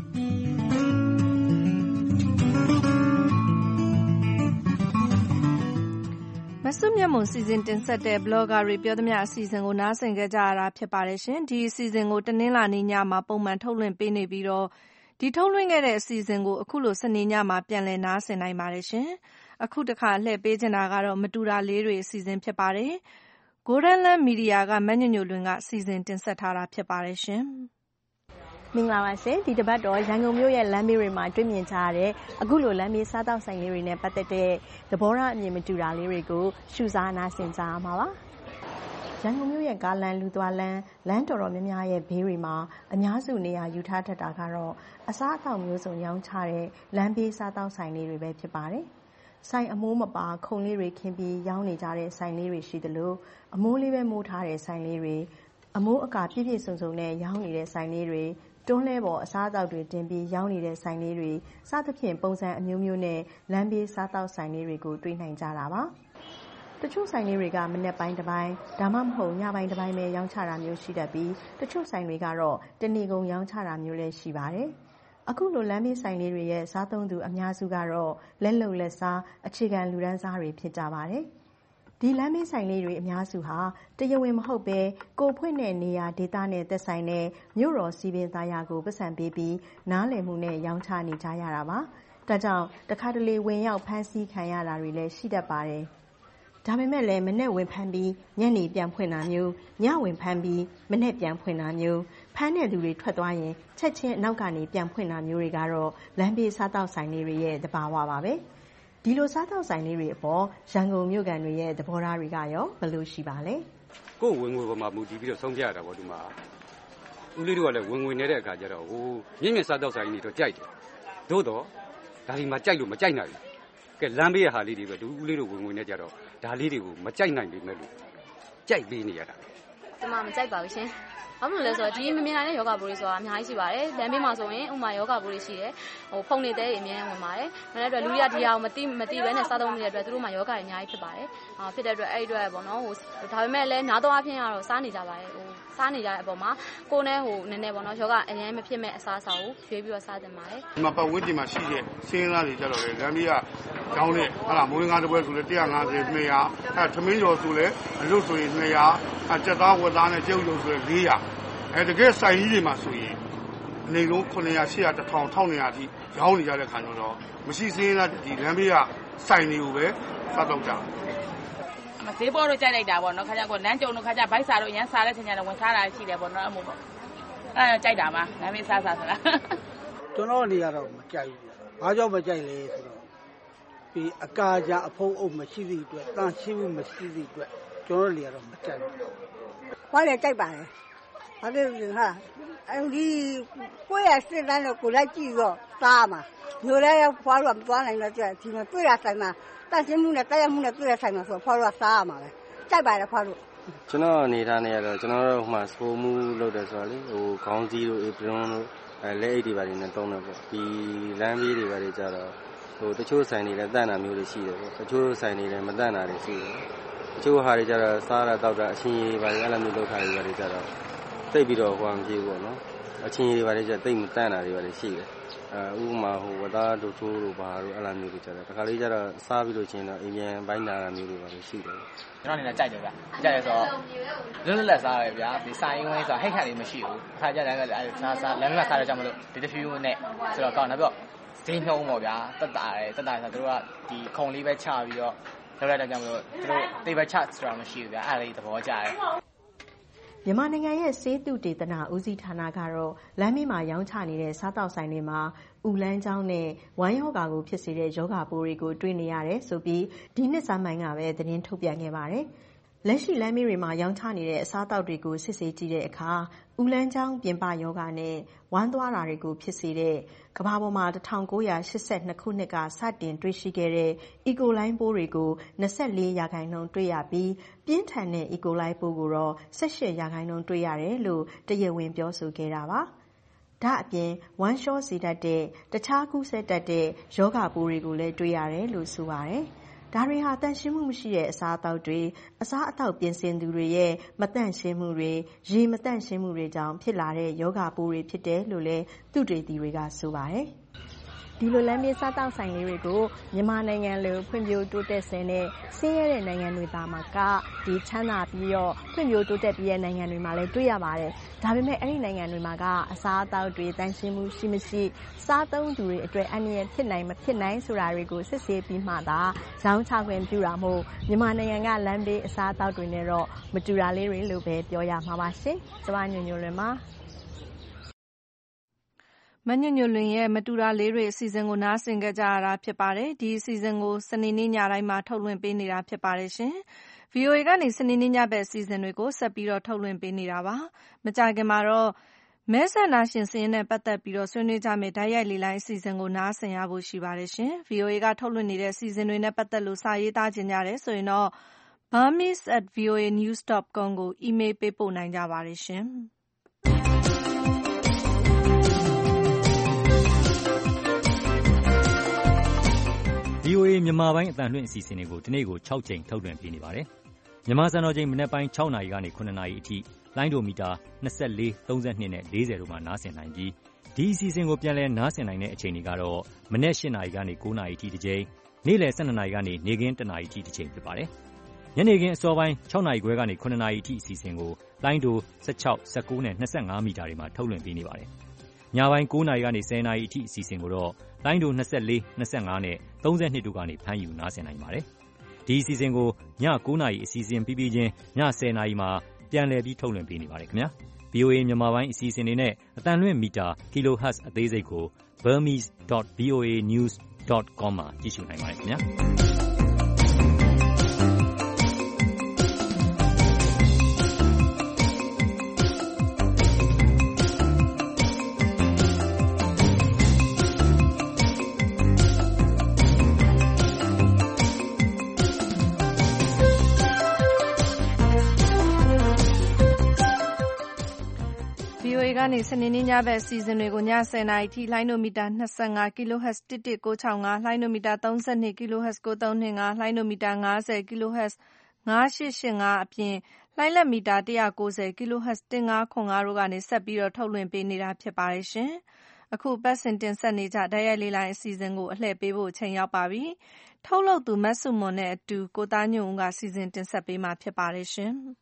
မဆုမြတ်မွန်စီစဉ်တင်ဆက်တဲ့ blogger တွေပြောသမျှအစီအစဉ်ကိုနားဆင်ကြကြရတာဖြစ်ပါတယ်ရှင်။ဒီအစီအစဉ်ကိုတနင်္လာနေ့ညမှာပုံမှန်ထုတ်လွှင့်ပေးနေပြီးတော့ဒီထုတ်လွှင့်ခဲ့တဲ့အစီအစဉ်ကိုအခုလိုစနေညမှာပြန်လည်နားဆင်နိုင်ပါတယ်ရှင်။အခုတစ်ခါလှည့်ပေးချင်တာကတော့မတူတာလေးတွေအစီအစဉ်ဖြစ်ပါတယ်။ Golden Land Media ကမညညိုလွင်ကစီစဉ်တင်ဆက်ထားတာဖြစ်ပါတယ်ရှင်။မင်္ဂလာပါရှင်ဒီတစ်ပတ်တော့ရန်ကုန်မြို့ရဲ့လမ်းဘေးတွေမှာတွေ့မြင်ကြရတဲ့အခုလိုလမ်းဘေးစားတောက်ဆိုင်လေးတွေနဲ့ပတ်သက်တဲ့သဘောထားအမြင်မတူတာလေးတွေကိုရှုစားနားဆင်ကြရမှာပါရန်ကုန်မြို့ရဲ့ကားလမ်းလူသွားလမ်းလမ်းတော်တော်များများရဲ့ဘေးတွေမှာအများစုနေရာယူထားတတ်တာကတော့အစားအသောက်မျိုးစုံရောင်းချတဲ့လမ်းဘေးစားတောက်ဆိုင်လေးတွေပဲဖြစ်ပါတယ်ဆိုင်အမိုးမပါခုံလေးတွေခင်းပြီးရောင်းနေကြတဲ့ဆိုင်လေးတွေရှိသလိုအမိုးလေးပဲမိုးထားတဲ့ဆိုင်လေးတွေအမိုးအကာပြည့်ပြည့်စုံစုံနဲ့ရောင်းနေတဲ့ဆိုင်လေးတွေတွန်းလဲပေါ်အစားအသောက်တွေတင်ပြီးရောင်းနေတဲ့ဆိုင်လေးတွေစသဖြင့်ပုံစံအမျိုးမျိုးနဲ့လမ်းဘေးစားတောက်ဆိုင်လေးတွေကိုတွေ့နိုင်ကြတာပါတချို့ဆိုင်လေးတွေကမနေ့ပိုင်းတစ်ပိုင်းဒါမှမဟုတ်ညပိုင်းတစ်ပိုင်းပဲရောင်းချတာမျိုးရှိတတ်ပြီးတချို့ဆိုင်တွေကတော့တနေ့ကုန်ရောင်းချတာမျိုးလည်းရှိပါတယ်အခုလိုလမ်းဘေးဆိုင်လေးတွေရဲ့စားသုံးသူအများစုကတော့လက်လုံလက်စားအခြေခံလူဒန်းစားတွေဖြစ်ကြပါတယ်ဒီလမ်းမေးဆိုင်လေးတွေအများစုဟာတရားဝင်မဟုတ်ပဲကိုဖွင့်တဲ့နေရာဒေသနဲ့သက်ဆိုင်တဲ့မြို့တော်စီပင်သားရကိုပတ်စံပေးပြီးနားလည်မှုနဲ့ရောင်းချနေကြရတာပါဒါကြောင့်တခါတလေဝင်ရောက်ဖမ်းဆီးခံရတာတွေလည်းရှိတတ်ပါတယ်။ဒါပေမဲ့လည်းမနေ့ဝင်ဖမ်းပြီးညနေပြန်ဖွင့်တာမျိုးညဝင်ဖမ်းပြီးမနေ့ပြန်ဖွင့်တာမျိုးဖမ်းတဲ့လူတွေထွက်သွားရင်ချက်ချင်းအနောက်ကနေပြန်ဖွင့်တာမျိုးတွေကတော့လမ်းဘေးစားတောက်ဆိုင်တွေရဲ့သဘာဝပါပဲ။ဒီလိုစားတောက်ဆိုင်တွေအပေါ်ရန်ကုန်မြို့ကန်တွေရဲ့သဘောထားတွေကရောဘယ်လိုရှိပါလဲ။ကိုယ်ဝင်ငွေပေါ်မှာမူတည်ပြီးတော့ဆုံးဖြတ်ရတာပေါ့ဒီမှာဦးလေးတို့ကလည်းဝင်ငွေနေတဲ့အခါကျတော့ဟိုမြင့်မြင့်စားတောက်ဆိုင်တွေတော့ကြိုက်တယ်။သို့တော့ဒါဒီမှာကြိုက်လို့မကြိုက်နိုင်ဘူး။ကဲလမ်းဘေးရဲ့ဟာလေးတွေပဲဒူဦးလေးတို့ဝင်ငွေနဲ့ကြတော့ဒါလေးတွေကိုမကြိုက်နိုင်ပေမဲ့လို့ကြိုက်ပေးနေရတာ။ကျွန်မမကြိုက်ပါဘူးရှင်။ဘာလို့လဲဆိုတော့ဒီမမြင်နိုင်တဲ့ယောဂပိုးတွေဆိုတာအများကြီးရှိပါတယ်။လမ်းဘေးမှာဆိုရင်ဥမာယောဂပိုးတွေရှိတယ်။ဟိုဖုန်နေတဲ့တွေအများကြီးဝင်ပါတယ်။ဒါနဲ့အတွက်လူတွေကဒီဟာကိုမသိမသိဘဲနဲ့စားသုံးနေတဲ့အတွက်သူတို့မှာယောဂတွေအများကြီးဖြစ်ပါတယ်။အာဖြစ်တဲ့အတွက်အဲ့အတွက်ပေါ့နော်ဟိုဒါပေမဲ့လည်းများသောအားဖြင့်ကတော့စားနေကြပါတယ်။ဟိုစားနေကြတဲ့အပေါ်မှာကိုယ်နဲ့ဟိုနည်းနည်းပေါ့နော်ယောဂအရင်မဖြစ်မဲ့အစားအစာကိုရွေးပြီးတော့စားတင်ပါတယ်။ဒီမှာပတ်ဝန်းကျင်မှာရှိတဲ့စင်းသားတွေကြတော့လေလမ်းဘေးကကျောင်းနဲ့ဟာလာမွေးငါးတစ်ပွဲဆိုလေone fifty နှစ်ရာအဲသမင်းကျော်ဆိုလေအလုပ်ဆိုရင်twoရာအဲကြက်သားဝက်သားနဲ့ကျုပ်ကျုပ်ဆိုလေfourရာအဲတကယ်ဆိုင်ကြီးတွေမှာဆိုရင်အနေလုံးnineရာeightရာone thousand twelveရာအထိရောင်းနေကြတဲ့ခါကျတော့မရှိစင်းသားဒီလမ်းဘေးကဆိုင်တွေကိုပဲစားတော့ကြမဈေးပေါ်တော့ကြိုက်လိုက်တာပေါ့နော်ခါကြကိုလမ်းကြုံတော့ခါကြဘိုက်စားတော့ရမ်းစားတဲ့ချိန်ကျတော့ဝင်စားတာရှိတယ်ပေါ့နော်အမို့ပေါ့အဲကြိုက်တာပါလမ်းဘေးစားစားဆိုတာကျွန်တော်နေရတော့မကြိုက်ဘူး။ဘာကြောင့်မကြိုက်လဲဆိုတော့ဒီအကာကြအဖုံးအုပ်မရှိသည့်အတွက်တန်ရှင်းမှုမရှိသည့်အတွက်ကျွန်တော်နေရတော့မကြိုက်ဘူး။ဘာလဲကြိုက်ပါလဲ။ဘာလို့လဲဟာအဲဒီကိုယ့်ရဲ့စစ်တမ်းကိုလိုက်ကြည့်တော့စားမှာမျိုးလဲဖွားလို့မသွားနိုင်တော့ကြဒီမှာတွေ့ရဆိုင်မှာတန်ရှင်းမှုနဲ့တက်ရမှုနဲ့တွေ့ရဆိုင်မှာဆိုဖွားလို့စားရမှာပဲ။ကြိုက်ပါလေဖွားလို့ကျွန်တော်အနေထားနဲ့ကတော့ကျွန်တော်တို့ဟိုမှာစပိုးမှုလုပ်တယ်ဆိုတော့လေဟိုခေါင်းစည်းတို့အေပရွန်တို့အဲလက်အိတ်တွေပါနေနဲ့တုံးတယ်ပေါ့ဒီလမ်းဘေးတွေပါတွေကြတော့ဟိုတချို့ဆိုင်တွေလည်းတန့်တာမျိုးတွေရှိတယ်ပေါ့တချို့ဆိုင်တွေလည်းမတန့်တာတွေရှိတယ်တချို့ဟာတွေကြတော့စားတာတောက်တာအချင်းကြီးပါတွေအဲ့လိုမျိုးလုပ်ထားတွေပါတွေကြတော့သိပ်ပြီးတော့ဟိုမှမပြေဘူးပေါ့နော်အချင်းကြီးတွေပါတွေကြသိပ်မတန့်တာတွေပါတွေရှိတယ်အဲဥပမာဟိုဝသားတို့ထိုးတို့ဘာတို့အဲ့လိုမျိုးတွေကြတော့တခါလေးကြတော့စားပြီးလို့ချင်းတော့အင်ပြန်ပိုင်းနာတာမျိုးတွေပါတွေရှိတယ်ကျွန်တော်အနေနဲ့ကြိုက်တယ်ဗျကြိုက်တယ်ဆိုတော့လွတ်လွတ်လပ်စားရတယ်ဗျာဒီဆိုင်ဝင်းဆိုတာဟိတ်ခတ်လေးမရှိဘူးခါကြတယ်အဲစားစားလမ်းကစားရကြမလို့ဒီတစ်ဖြူနဲ့ဆိုတော့ကောင်းတယ်ပြီးတော့ဈေးနှုံးပေါ့ဗျာတက်တာတယ်တက်တာဆိုတော့တို့ကဒီခုံလေးပဲချပြီးတော့လောက်လိုက်တော့ကြမလို့တို့တေးပဲချဆိုတာမရှိဘူးဗျာအဲ့လေးသဘောကျတယ်မြန်မာနိုင်ငံရဲ့ဆေးသုတေသနဦးစီးဌာနကတော့လမ်းမေးမှာရောင်းချနေတဲ့စားတောက်ဆိုင်တွေမှာဥလန်းချောင်းနဲ့ဝမ်းရောဂါကိုဖြစ်စေတဲ့ရောဂါပိုးတွေကိုတွေ့နေရတယ်ဆိုပြီးဒီနှစ်စမိုင်းကပဲသတင်းထုတ်ပြန်ခဲ့ပါတယ်။လက်ရှိလမ်းမေးတွေမှာရောင်းချနေတဲ့အစားအသောက်တွေကိုစစ်ဆေးကြည့်တဲ့အခါဥလန်းချောင်းပြင်ပရောဂါနဲ့ဝမ်းသွားတာတွေကိုဖြစ်စေတဲ့ကမ္ဘာပေါ်မှာnineteen eighty-twoခုနှစ်ကစတင်တွေ့ရှိခဲ့တဲ့ E. coli ပိုးတွေကိုtwenty-fourရာခိုင်နှုန်းတွေ့ရပြီးပြင်းထန်တဲ့ E. coli ပိုးကိုတော့eighteenရာခိုင်နှုန်းတွေ့ရတယ်လို့တရားဝင်ပြောဆိုခဲ့တာပါ။ဒါအပြင်ဝမ်းလျှောစေတတ်တဲ့တခြားကူးစက်တတ်တဲ့ရောဂါပိုးတွေကိုလည်းတွေ့ရတယ်လို့ဆိုပါတယ်။ဒါတွေဟာတန့်ရှင်းမှုမရှိတဲ့အစားအသောက်တွေအစားအသောက်ပြင်ဆင်သူတွေရဲ့မတန့်ရှင်းမှုတွေရေမတန့်ရှင်းမှုတွေကြောင့်ဖြစ်လာတဲ့ရောဂါပိုးတွေဖြစ်တယ်လို့လည်းသုတေသီတွေကဆိုပါတယ်။ဒီလိုလမ်းဘေးစားတောက်ဆိုင်လေးတွေကိုမြန်မာနိုင်ငံလိုဖွံ့ဖြိုးတိုးတက်ဆဲနဲ့ဆင်းရဲတဲ့နိုင်ငံတွေသားမှာကဒီချမ်းသာပြီးတော့ဖွံ့ဖြိုးတိုးတက်ပြီးတဲ့နိုင်ငံတွေမှာလည်းတွေ့ရပါတယ်။ဒါပေမဲ့အဲ့ဒီနိုင်ငံတွေမှာကအစားအသောက်တွေတန့်ရှင်းမှုရှိမရှိစားသုံးသူတွေအတွက်အန္တရာယ်ဖြစ်နိုင်မဖြစ်နိုင်ဆိုတာတွေကိုစစ်ဆေးပြီးမှသာရောင်းချခွင့်ပြုတာမို့မြန်မာနိုင်ငံကလမ်းဘေးအစားအသောက်တွေနဲ့တော့မတူတာလေးတွေလို့ပဲပြောရမှာပါရှင်။ကျွန်မညွန့်ညွန့်လွင်ပါမညွန့်ညွန့်လွင်ရဲ့မတူတာလေးတွေအစီအစဉ်ကိုနားဆင်ကြကြရတာဖြစ်ပါတယ်။ဒီအစီအစဉ်ကိုစနေနေ့ညတိုင်းမှာထုတ်လွှင့်ပေးနေတာဖြစ်ပါတယ်ရှင်။ V O A ကနေစနေနေ့ညဘက်အစီအစဉ်တွေကိုဆက်ပြီးတော့ထုတ်လွှင့်ပေးနေတာပါ။မကြာခင်မှာတော့မဲဆန္ဒရှင်စာရင်းနဲ့ပတ်သက်ပြီးတော့ဆွေးနွေးကြမယ့်ဓာတ်ရိုက်လေလိုင်းအစီအစဉ်ကိုနားဆင်ရဖို့ရှိပါတယ်ရှင်။ V O A ကထုတ်လွှင့်နေတဲ့အစီအစဉ်တွေနဲ့ပတ်သက်လို့စာရေးသားခြင်းကြတယ်ဆိုရင်တော့ burmese at v o a news dot com ကိုအီးမေးလ်ပေးပို့နိုင်ကြပါတယ်ရှင်။ V O A မြန်မာပိုင်းအသံလွှင့်အစီအစဉ်တွေကိုဒီနေ့ကိုsixကြိမ်ထုတ်လွှင့်ပေးနေပါတယ်။မြန်မာစံတော်ချိန်မနက်ပိုင်းsixနာရီကနေsevenနာရီအထိလိုင်းဒိုမီတာtwenty-four, thirty-twoနဲ့fortyတို့မှာနားဆင်နိုင်ပြီးဒီအစီအစဉ်ကိုပြန်လည်နားဆင်နိုင်တဲ့အချိန်တွေကတော့မနက်eightနာရီကနေnineနာရီအထိတစ်ကြိမ်နေ့လယ်twelveနာရီကနေနေ့ခင်းoneနာရီအထိတစ်ကြိမ်ဖြစ်ပါတယ်။ညနေခင်းအစောပိုင်းsixနာရီခွဲကနေsevenနာရီအထိအစီအစဉ်ကိုလိုင်းဒိုsixteen, nineteenနဲ့twenty-fiveမီတာတွေမှာထုတ်လွှင့်ပေးနေပါတယ်။ညပိုင်းကိုးနာရီကနေဆယ်နာရီအထိအစီအစဉ်ကိုတော့လိုင်းဒိုနှစ်၄၊နှစ်၅နဲ့သုံး၂တို့ကနေဖမ်းယူနားဆင်နိုင်ပါတယ်။ဒီအစီအစဉ်ကိုညကိုးနာရီအစီအစဉ်ပြီးပြီးချင်းညဆယ်နာရီမှာပြန်လည်ပြီးထုတ်လွှင့်ပေးနေပါတယ်ခင်ဗျာ။ဗွီအိုအေ မြန်မာပိုင်းအစီအစဉ်တွေနဲ့အသံလွှင့်မီတာ kilohertz အသေးစိတ်ကို burmese dot v o a news dot com မှာကြည့်ရှုနိုင်ပါတယ်ခင်ဗျာ။ဗွီအိုအေကနေစနေနေ့ညဘက်အစီအစဉ်တွေကိုညဆယ်နာရီထိလှိုင်းဒိုမီတာ၂၅ kHz ၁၁၉၆၅ လှိုင်းဒိုမီတာ၃၂ kHz ၉၃၂၅ လှိုင်းဒိုမီတာ၅၀ kHz ၅၈၈၅ အပြင်လှိုင်းလက်မီတာ၁၉၀ kHz ၁၅၇၅တို့ကနေဆက်ပြီးထုတ်လွှင့်ပေးနေတာဖြစ်ပါတယ်ရှင်။အခုပတ်စဉ်တင်ဆက်နေကြတိုက်ရိုက်လေ့လာအစီအစဉ်ကိုအလှည့်ပေးဖို့ချိန်ရောက်ပါပြီ။ထုတ်လုပ်သူမဆုမွန်နဲ့အတူကိုသားညွန့်ဦးကစီစဉ်တင်ဆက်ပေးမှာဖြစ်ပါတယ်ရှင်။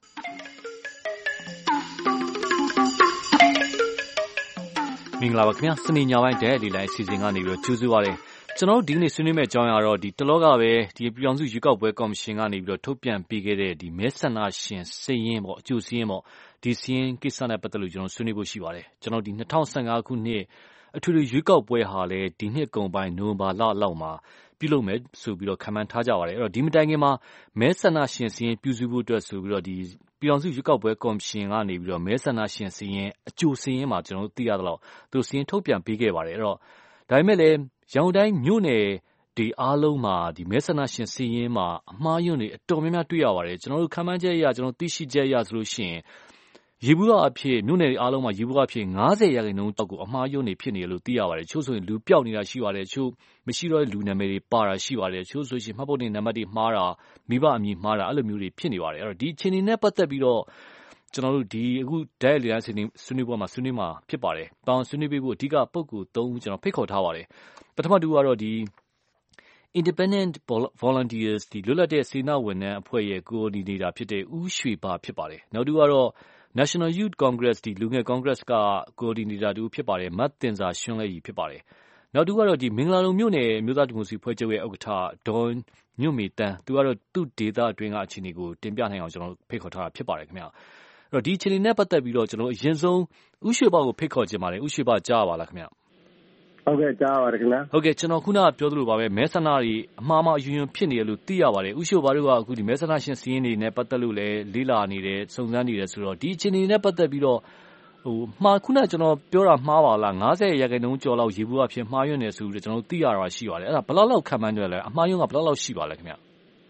မင်္ဂလာပါခင်ဗျာစနေညပိုင်းတဲ့ဒီလိုင်းအစီအစဉ်ကနေပြီးတော့ကြိုးစားပါရစေကျွန်တော်တို့ဒီနေ့ဆွေးနွေးမယ့်အကြောင်းအရာတော့ဒီတလောကပဲဒီပြည်အောင်စုရွေးကောက်ပွဲကော်မရှင်ကနေပြီးတော့ထုတ်ပြန်ပေးခဲ့တဲ့ဒီမဲဆန္ဒရှင်စည်ရင်းပေါ့အကျိုးစည်ရင်းပေါ့ဒီစည်ရင်းကိစ္စနဲ့ပတ်သက်လို့ကျွန်တော်ဆွေးနွေးဖို့ရှိပါတယ်ကျွန်တော်ဒီ၂၀၁၅ခုနှစ်အထွေထွေရွေးကောက်ပွဲဟာလည်းဒီနှစ်ကုန်ပိုင်းနိုဝင်ဘာလလောက်မှာပြုလုပ်မယ်ဆိုပြီးတော့ခန့်မှန်းထားကြပါတယ်အဲ့တော့ဒီမတိုင်ခင်မှာမဲဆန္ဒရှင်စည်ရင်းပြုစုဖို့အတွက်ဆိုပြီးတော့ဒီပြည်အောင်စုရွေးကောက်ပွဲကော်မရှင်ကနေပြီးတော့မဲဆန္ဒရှင်စည်ရင်းအကျိုးစည်ရင်းမှာကျွန်တော်တို့သိရသလောက်သူစည်ရင်းထုတ်ပြန်ပေးခဲ့ပါတယ်အဲ့တော့ဒါပေမဲ့လည်းရန်ကုန်တိုင်းမြို့နယ်ဒီအားလုံးမှာဒီမဲဆန္ဒရှင်စည်ရင်းမှာအမှားယွင်းတွေအတော်များများတွေ့ရပါတယ်ကျွန်တော်တို့ခန့်မှန်းချက်အရကျွန်တော်သိရှိချက်အရဆိုလို့ရှိရင်ရေဘူးအဖြစ်မြို့နယ်အားလုံးမှာရေဘူးအဖြစ်၅၀ရာခိုင်နှုန်းတောက်ကိုအမှားယွင်းနေဖြစ်နေလို့သိရပါတယ်ချို့ဆိုရင်လူပျောက်နေတာရှိပါတယ်ချို့မရှိတော့လူနာမည်တွေပါတာရှိပါတယ်ချို့ဆိုရှင်မှတ်ပုံတင်နံပါတ်တွေမှားတာမိဘအမည်မှားတာအဲ့လိုမျိုးတွေဖြစ်နေပါတယ်အဲ့တော့ဒီအခြေအနေနဲ့ပတ်သက်ပြီးတော့ကျွန်တော်တို့ဒီအခုဒိုင်လီယာဆွေးနွေးဆွေးနွေးပွဲမှာဆွေးနွေးမှာဖြစ်ပါတယ်။ပေါင်းဆွေးနွေးပေးဖို့အဓိကပုဂ္ဂိုလ်၃ဦးကျွန်တော်ဖိတ်ခေါ်ထားပါတယ်။ပထမတူကတော့ဒီ Independent Volunteers ဒီလွတ်လပ်တဲ့စေနာဝန်ထမ်းအဖွဲ့ရဲ့ coordinator ဖြစ်တဲ့ဦးရွှေပါဖြစ်ပါတယ်။နောက်တူကတော့ National Youth Congress ဒီလူငယ် Congress က coordinator တူဖြစ်ပါတယ်မတ်တင်စာရွှန်းလဲကြီးဖြစ်ပါတယ်။နောက်တူကတော့ဒီမင်္ဂလာလုံမြို့နယ်မြို့သားဒီမိုကရေစီဖွဲ့ချုပ်ရဲ့ဥက္ကဋ္ဌဒေါ်ညွန့်မေတန်းသူကတော့သူ့ဒေသအတွင်းကအခြေအနေကိုတင်ပြနိုင်အောင်ကျွန်တော်ဖိတ်ခေါ်ထားတာဖြစ်ပါတယ်ခင်ဗျာ။အဲ့တော့ဒီအခြေအနေနဲ့ပတ်သက်ပြီးတော့ကျွန်တော်အရင်ဆုံးဥရွှေဘကိုဖိတ်ခေါ်ခြင်းပါတယ်ဥရွှေဘကြားပါလားခင်ဗျဟုတ်ကဲ့ကြားပါတယ်ခင်ဗျာဟုတ်ကဲ့ကျွန်တော်ခုနကပြောသလိုပါပဲမဲဆန္ဒတွေအမှားမှားအယွင်ယွင်ဖြစ်နေတယ်လို့သိရပါတယ်ဥရွှေဘတို့ကအခုဒီမဲဆန္ဒရှင်စီးရင်တွေနဲ့ပတ်သက်လို့လည်းလေးလာနေတယ်စုံစမ်းနေတယ်ဆိုတော့ဒီအခြေအနေနဲ့ပတ်သက်ပြီးတော့ဟိုမှားခုနကကျွန်တော်ပြောတာမှားပါလား၅၀ရာခိုင်နှုန်းကျော်လောက်ရေဘူးအဖြစ်မှားယွင်းနေဆိုပြီးတော့ကျွန်တော်သိရတာရှိပါတယ်အဲ့ဒါဘယ်လောက်လောက်ခံမှန်းကြလဲအမှားယွင်းကဘယ်လောက်လောက်ရှိပါလဲခင်ဗျအဲ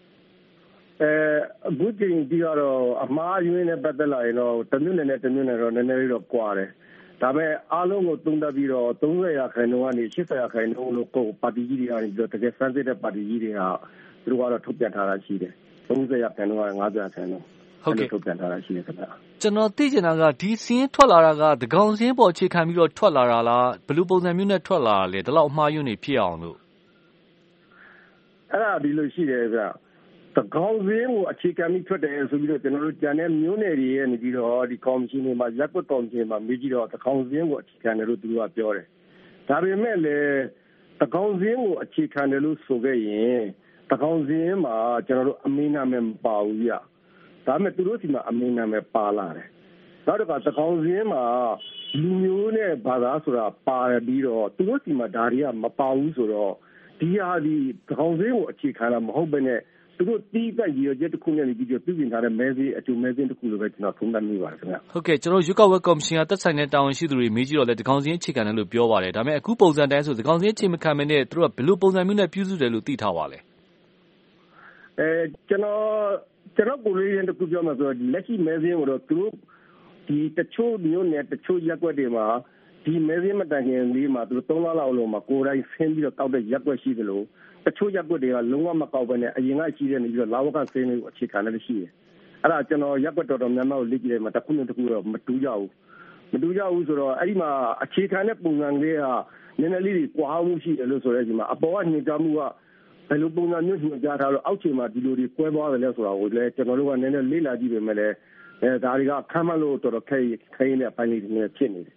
အခုချိန်ဒီကတော့အမှားယွင်းနဲ့ပတ်သက်လာရင်တော့တမျိုးနဲ့တမျိုးနဲ့တော့နည်းနည်းလေးတော့ကွာတယ်ဒါပေမဲ့အားလုံးကိုသုံးသပ်ပြီးတော့၃၀ရာခိုင်နှုန်းကနေ၈၀ရာခိုင်နှုန်းလို့ကိုပါတီကြီးတွေကနေပြီးတော့တကယ်စမ်းစစ်တဲ့ပါတီကြီးတွေကသူတို့ကတော့ထုတ်ပြန်ထားတာရှိတယ်၃၀ရာခိုင်နှုန်းက၅၀ရာခိုင်နှုန်းဟုတ်ကဲ့ထုတ်ပြန်ထားတာရှိတယ်ခင်ဗျာကျွန်တော်သိချင်တာကဒီစင်းထွက်လာတာကသကောင်စင်းပေါ်အခြေခံပြီးတော့ထွက်လာတာလားဘယ်လိုပုံစံမျိုးနဲ့ထွက်လာလဲဒီလောက်အမှားယွင်းနေဖြစ်အောင်လို့အဲ့ဒါဒီလိုရှိတယ်ဗျာတကောင်စင်းကိုအခြေခံပြီးထွက်တယ်ဆိုပြီးတော့ကျွန်တော်တို့ကြံတဲ့မျိုးနယ်တွေရဲ့နေပြီးတော့ဒီကော်မရှင်တွေမှာရက်ကွက်ကော်မရှင်မှာမေးကြည့်တော့တကောင်စင်းကိုအခြေခံတယ်လို့သူတို့ကပြောတယ်ဒါပေမဲ့လည်းတကောင်စင်းကိုအခြေခံတယ်လို့ဆိုခဲ့ရင်တကောင်စင်းမှာကျွန်တော်တို့အမင်းနာမည်မပါဘူးဗျဒါပေမဲ့သူတို့စီမှာအမင်းနာမည်ပါလာတယ်နောက်တစ်ခါတကောင်စင်းမှာလူမျိုးနဲ့ဘာသာဆိုတာပါပြီးတော့သူတို့စီမှာဒါတွေကမပါဘူးဆိုတော့ဒီဟာဒီတကောင်စင်းကိုအခြေခံတာမဟုတ်ဘဲနဲ့သူတို့တီးတဲ့ရည်ရွယ်ချက်တစ်ခုနဲ့ပြီးတော့ပြည်ပြင်ထားတဲ့မဲစည်းအကျိုးမဲစည်းတစ်ခုလိုပဲကျွန်တော်သုံးသပ်မိပါတယ်ခင်ဗျဟုတ်ကဲ့ကျွန်တော်ရွေးကောက်ပွဲကော်မရှင်ကသက်ဆိုင်တဲ့တာဝန်ရှိသူတွေမေးကြည့်တော့လေဒီကောင်စင်းအခြေခံတယ်လို့ပြောပါတယ်ဒါပေမဲ့အခုပုံစံတိုင်းဆိုဒီကောင်စင်းအခြေမခံမနဲ့သူတို့ကဘယ်လိုပုံစံမျိုးနဲ့ပြုစုတယ်လို့သိထားပါလဲအဲကျွန်တော်ကျွန်တော်ကိုလေးရင်တစ်ခုပြောမှာဆိုတော့လက်ရှိမဲစင်းကိုတော့သူတို့ဒီတချို့မျိုးနဲ့တချို့ရက်ွက်တွေမှာဒီမဲစင်းမတိုင်ခင်လေးမှာသူတို့သုံးလလောက်လုံးမှာကိုယ်တိုင်ဆင်းပြီးတော့တောက်တဲ့ရက်ွက်ရှိသလိုတချို့ရက်ွက်တွေကလုံးဝမကောက်ဘဲနဲ့အရင်ကရှိတဲ့နေပြီးတော့လာဝကဆင်းလေးကိုအခြေခံနေရှိတယ်အဲ့ဒါကျွန်တော်ရက်ွက်တော်တော်များများကိုလေ့ကြည့်တယ်မှာတစ်ခုနဲ့တစ်ခုတော့မတူကြဘူးမတူကြဘူးဆိုတော့အဲ့ဒီမှာအခြေခံတဲ့ပုံစံလေးကနည်းနည်းလေးကွာမှုရှိတယ်လို့ဆိုတဲ့အချိန်မှာအပေါ်ကညှိကြမှုကဘယ်လိုပုံစံမျိုးညှိကြထားလို့အောက်ခြေမှာဒီလိုတွေကွဲသွားတယ်လဲဆိုတာကိုလည်းကျွန်တော်တို့ကနည်းနည်းလေ့လာကြည့်ပေမဲ့လည်းအဲဒါတွေကခမ်းမလို့တော်တော်ခဲခဲနေတဲ့အပိုင်းလေးတွေဖြစ်နေတယ်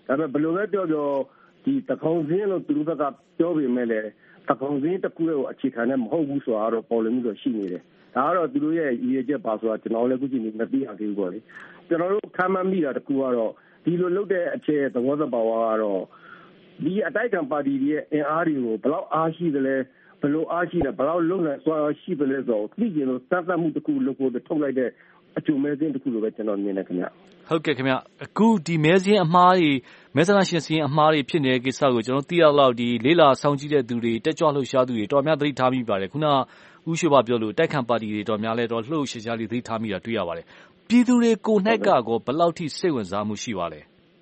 ဒါပေမဲ့ဘယ်လိုပဲပြောပြောဒီတခေါင်စင်းလို့သူတို့ကပြောပေမဲ့လည်းတခေါင်စင်းတစ်ခုကိုအခြေခံနဲ့မဟုတ်ဘူးဆိုတာတော့ပေါ်လွင်မှုတော့ရှိနေတယ်ဒါကတော့သူတို့ရဲ့ရည်ရွယ်ချက်ပါဆိုတာကျွန်တော်လည်းအခုချိန်မသိရသေးဘူးပေါ့လေကျွန်တော်တို့ခံမှန်းမိတာတစ်ခုကတော့ဒီလိုလုပ်တဲ့အခြေသဘောသဘာဝကတော့ဒီအတိုက်ခံပါတီရဲ့အင်အားတွေကိုဘယ်လောက်အားရှိသလဲဘယ်လိုအားရှိလဲဘယ်လောက်လုံနိုင်စွာရှိသလဲဆိုတော့သိကျင်လို့စမ်းသပ်မှုတစ်ခုလုပ်ဖို့ထုတ်လိုက်တဲ့အကျိုးမဲစင်းတစ်ခုလိုပဲကျွန်တော်မြင်တယ်ခင်ဗျဟုတ်ကဲ့ခင်ဗျအခုဒီမဲစင်းအမှားတွေမဲဆန္ဒရှင်စင်းအမှားတွေဖြစ်နေတဲ့ကိစ္စကိုကျွန်တော်သိရလောက်ဒီလေးလာဆောင်ကြည့်တဲ့သူတွေတက်ကြွလှုပ်ရှားသူတွေတော်များသတိထားမိပါတယ်ခုနဦးရှိပါပြောလို့တိုက်ခံပါတီတွေတော်များလဲတော့လှုပ်ရှားရှားလေးသတိထားမိတာတွေ့ရပါတယ်ပြည်သူတွေကိုနှိုက်ကကောဘယ်လောက်ထိစိတ်ဝင်စားမှုရှိပါလဲ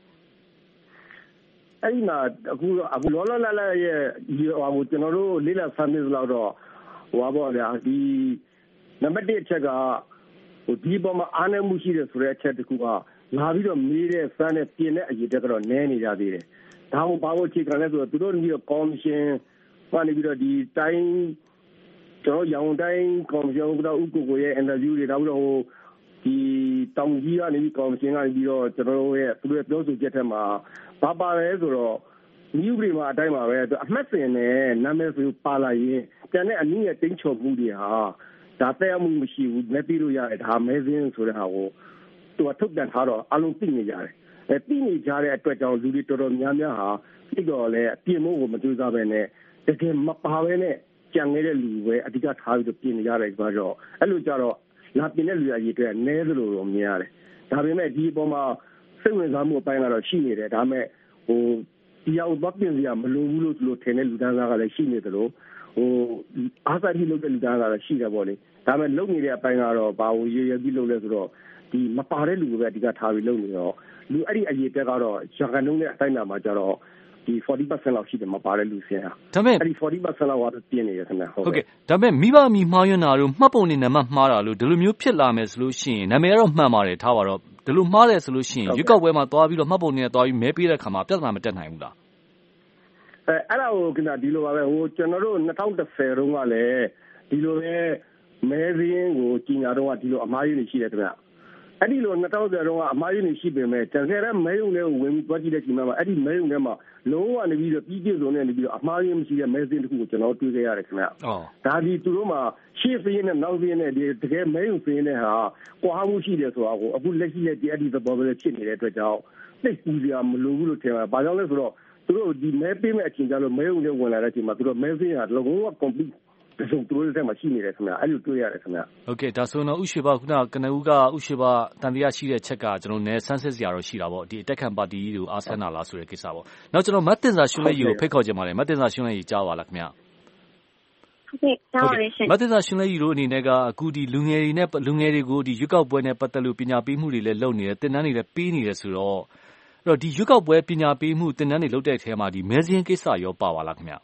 အဲ့ဒီမှာအခုအခုလောလောလတ်လတ်ရဲ့ဟိုကျွန်တော်တို့လေးလာဆမ်းမစ်လောက်တော့ဟိုပါဗျာဒီနံပါတ်တစ်အချက်ကဟိုဒီပေါ်မှာအားနည်းမှုရှိတယ်ဆိုတဲ့အချက်တခုကလာပြီးတော့မေးတဲ့စမ်းတဲ့ပြင်တဲ့အရေးတက်တော့နည်းနေကြသေးတယ်ဒါကိုဘာလို့ချိန်ခံလဲဆိုတော့သူတို့ပြီးတော့ကော်မရှင်ကနေပြီးတော့ဒီတိုင်းကျွန်တော်ရောင်တိုင်းကော်မရှင်ကတော့ဥက္ကိုကိုရဲ့အင်တာဗျူးတွေနောက်ပြီးတော့ဟိုဒီတောင်ကြီးကနေပြီးကော်မရှင်ကနေပြီးတော့ကျွန်တော်တို့ရဲ့သူတို့ရဲ့ပြောဆိုချက်ထဲမှာဘာပါလဲဆိုတော့မြို့ပြည်မှာအတိုင်းပါပဲအမှတ်စင်နဲ့နာမည်ဆိုပါလာရင်တန်တဲ့အနည်းငယ်တင်းချော်မှုတွေဟာဒါတဲ့မှုမရှိဘူးလက်ပြီးလို့ရတယ်ဒါမဲစင်းဆိုတဲ့ဟာကိုသူကထုတ်ပြန်ထားတော့အလုံးသိနေကြတယ်အဲသိနေကြတဲ့အတွက်ကြောင့်လူတွေတော်တော်များများဟာပြီးတော့လည်းအပြင်းမို့ကိုမကြိုးစားပဲနဲ့တကယ်မပါပဲနဲ့ကြံနေတဲ့လူပဲအဓိကထားပြီးတော့ပြင်နေကြတယ်ဆိုတော့အဲ့လိုကြတော့လာပြင်တဲ့လူရည်အတွက်နည်းသလိုတော့မြင်ရတယ်ဒါပေမဲ့ဒီအပေါ်မှာစိတ်ဝင်စားမှုအပိုင်းကတော့ရှိနေတယ်ဒါပေမဲ့ဟိုဒီအောင်တော့ပြင်စရာမလိုဘူးလို့သူတို့ထင်တဲ့လူတန်းစားကလည်းရှိနေတယ်လို့ဟိုအားစားပြီးလုပ်တဲ့လူတန်းစားကလည်းရှိတယ်ပေါ့လေဒါပေမဲ့လုပ်နေတဲ့အပိုင်းကတော့ဘာကိုရည်ရည်ပြီးလုပ်လဲဆိုတော့ဒီမပါတဲ့လူပဲအဓိကထားပြီးလုပ်နေတော့လူအဲ့ဒီအရေးတက်ကတော့ရာခိုင်နှုန်းနဲ့အတိုင်းအတာမှာကျတော့ဒီ forty percent လောက်ရှိတယ်မပါတဲ့လူစင်းဟာဒါပေမဲ့အဲ့ဒီ forty percent လောက်ကတော့ပြင်းနေတယ်ခင်ဗျဟုတ်ကဲ့ဒါပေမဲ့မိဘမိမှားယွန်းတာတို့မှတ်ပုံနေနံပါတ်မှားတာလို့ဒီလိုမျိုးဖြစ်လာမယ်ဆိုလို့ရှိရင်နာမည်ကတော့မှန်ပါတယ်ထားပါတော့ဒီလိုမှားတယ်ဆိုလို့ရှိရင်ရွက်ကောက်ပွဲမှာသွားပြီးတော့မှတ်ပုံနေနဲ့သွားပြီးမဲပေးတဲ့ခါမှာပြဿနာမတက်နိုင်ဘူးလားအဲအဲ့ဒါကိုခင်ဗျဒီလိုပါပဲဟိုကျွန်တော်တို့twenty tenတုန်းကလည်းဒီလိုပဲမဲစင်းကိုကြီးညာတော့ဒီလိုအမှားရင်းနေရှိတယ်ခင်ဗျအဲ့ဒီလိုtwenty tenတုန်းကအမှားရင်းနေရှိပေမဲ့တကယ်တမ်းမဲရုံလေးကိုဝင်ပြီးသွားကြည့်တဲ့ချိန်မှာအဲ့ဒီမဲရုံထဲမှာလုံးဝနေပြီးတော့ပြီးပြည့်စုံနေနေပြီးတော့အမှားရင်းမရှိတဲ့မဲစင်းတစ်ခုကိုကျွန်တော်တွေ့ခဲ့ရတယ်ခင်ဗျအော်ဒါဒီသူတို့မှာရှေ့စင်းနဲ့နောက်စင်းနဲ့ဒီတကယ်မဲရုံစင်းနဲ့ဟာကွာမှုရှိတယ်ဆိုတာကိုအခုလက်ရှိရဲ့ဒီအဲ့ဒီသဘောပဲဖြစ်နေတဲ့အတွက်ကြောင့်သိပူစရာမလိုဘူးလို့ထင်ပါတယ်ဘာကြောင့်လဲဆိုတော့သူတို့ဒီမဲပေးမဲ့အချိန်ကျတော့မဲရုံနဲ့ဝင်လာတဲ့အချိန်မှာသူတို့မဲစင်းဟာလုံးဝ completeဒီလိုသူတို့ထဲမှာရှိနေတယ်ခင်ဗျအဲ့လိုတွေ့ရတယ်ခင်ဗျဟုတ်ကဲ့ဒါဆိုတော့ဥရှိပါခုနကနဦးကဥရှိပါတန်တရားရှိတဲ့ချက်ကကျွန်တော်နယ်ဆန်းစစ်စရာတော့ရှိတာပေါ့ဒီအတက်ခံပါတီကြီးကိုအားဆန်းတာလားဆိုတဲ့ကိစ္စပေါ့နောက်ကျွန်တော်မတ်တင်စာရှင်လက်ကြီးကိုဖိတ်ခေါ်ကြပါတယ်မတ်တင်စာရှင်လက်ကြီးကြားပါလားခင်ဗျဟုတ်ကဲ့ကြားပါရှင်မတ်တင်စာရှင်လက်ကြီးတို့အနေနဲ့ကအခုဒီလူငယ်တွေနဲ့လူငယ်တွေကိုဒီရွက်ကောက်ပွဲနဲ့ပတ်သက်လို့ပညာပေးမှုတွေလည်းလုပ်နေတယ်တင်တန်းတွေလည်းပေးနေတယ်ဆိုတော့အဲ့တော့ဒီရွက်ကောက်ပွဲပညာပေးမှုတင်တန်းတွေလုပ်တဲ့အထဲမှာဒီမဲစင်းကိစ္စရောပါပါလားခင်ဗျ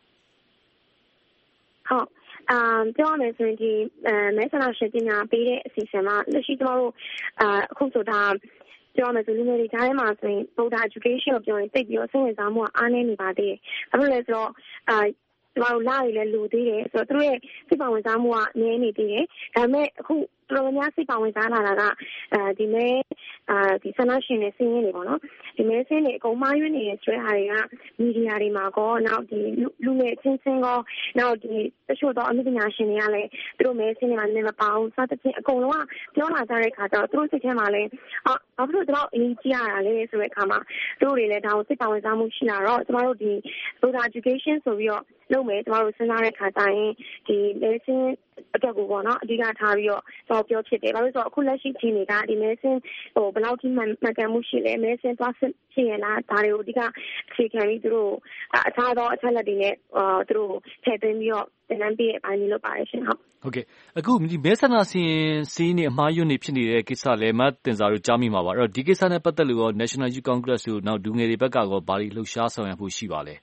ဟုတ်အာပြောရမယ်ဆိုရင်ဒီမဲဆန္ဒရှင်ပညာပေးတဲ့အစီအစဉ်မှာလက်ရှိကျွန်တော်တို့အာအခုဆိုတာပြောရမယ်ဆိုလူငယ်တွေကြားထဲမှာဆိုရင်ဗုဒ္ဓ education ကိုပြောရင်တိတ်ပြီးတော့စိတ်ဝင်စားမှုအားနည်းနေပါသေးတယ်။ဘာလို့လဲဆိုတော့အာကျွန်တော်တို့လာရည်လည်းလိုသေးတယ်ဆိုတော့သူတို့ရဲ့စိတ်ပါဝင်စားမှုကနည်းနေသေးတယ်။ဒါပေမဲ့အခုတော်တော်များစိတ်ပါဝင်စားလာတာကအဲဒီမဲအာဒီဆန္ဒရှင်တွေစင်းရင်းတွေပေါ့နော်ဒီမဲစင်းတွေအကုန်မှားယွင်းနေတဲ့ဆွဲဟာတွေကမီဒီယာတွေမှာကောနောက်ဒီလူငယ်ချင်းချင်းကောနောက်ဒီတချို့တော့အမှုပညာရှင်တွေကလည်းသူတို့မဲစင်းတွေမှာနည်းမပေါအောင်စသဖြင့်အကုန်လုံးကပြောလာကြတဲ့ခါကျတော့သူတို့စိတ်ထဲမှာလည်းအာဘာဖြစ်လို့တော့အရင်ကြီးရတာလဲဆိုတဲ့အခါမှာသူတို့တွေလည်းဒါကိုစိတ်ပါဝင်စားမှုရှိလာတော့ကျမတို့ဒီ Buddha Education ဆိုပြီးတော့လုပ်မယ်ကျမတို့စဉ်းစားတဲ့ခါကျရင်ဒီမဲစင်းအတွက်ကိုပေါ့နော်အဓိကထားပြီးတော့တော့ပြောဖြစ်တယ်ဘာလို့ဆိုတော့အခုလက်ရှိချိန်တွေကဒီမဲစင်းဟိုဘယ်လောက်ထိမှန်ကန်မှုရှိလဲမဲစင်းသွားဖြစ်ရလားဒါတွေကိုအဓိကအခြေခံပြီးသူတို့အခြားသောအချက်လက်တွေနဲ့အာသူတို့ထည့်သွင်းပြီးတော့သင်တန်းပေးတဲ့အပိုင်းလေးလုပ်ပါတယ်ရှင်ဟုတ်ဟုတ်ကဲ့အခုဒီမဲဆန္ဒရှင်စီးနေအမှားယွန်းနေဖြစ်နေတဲ့ကိစ္စလည်းမတင်စားတို့ကြားမိမှာပါအဲ့တော့ဒီကိစ္စနဲ့ပတ်သက်လို့ရော National Youth Congress တို့နောက်ဒူငယ်တွေဘက်ကရောဘာတွေလှုပ်ရှားဆောင်ရွက်ဖို့ရှိပါလဲ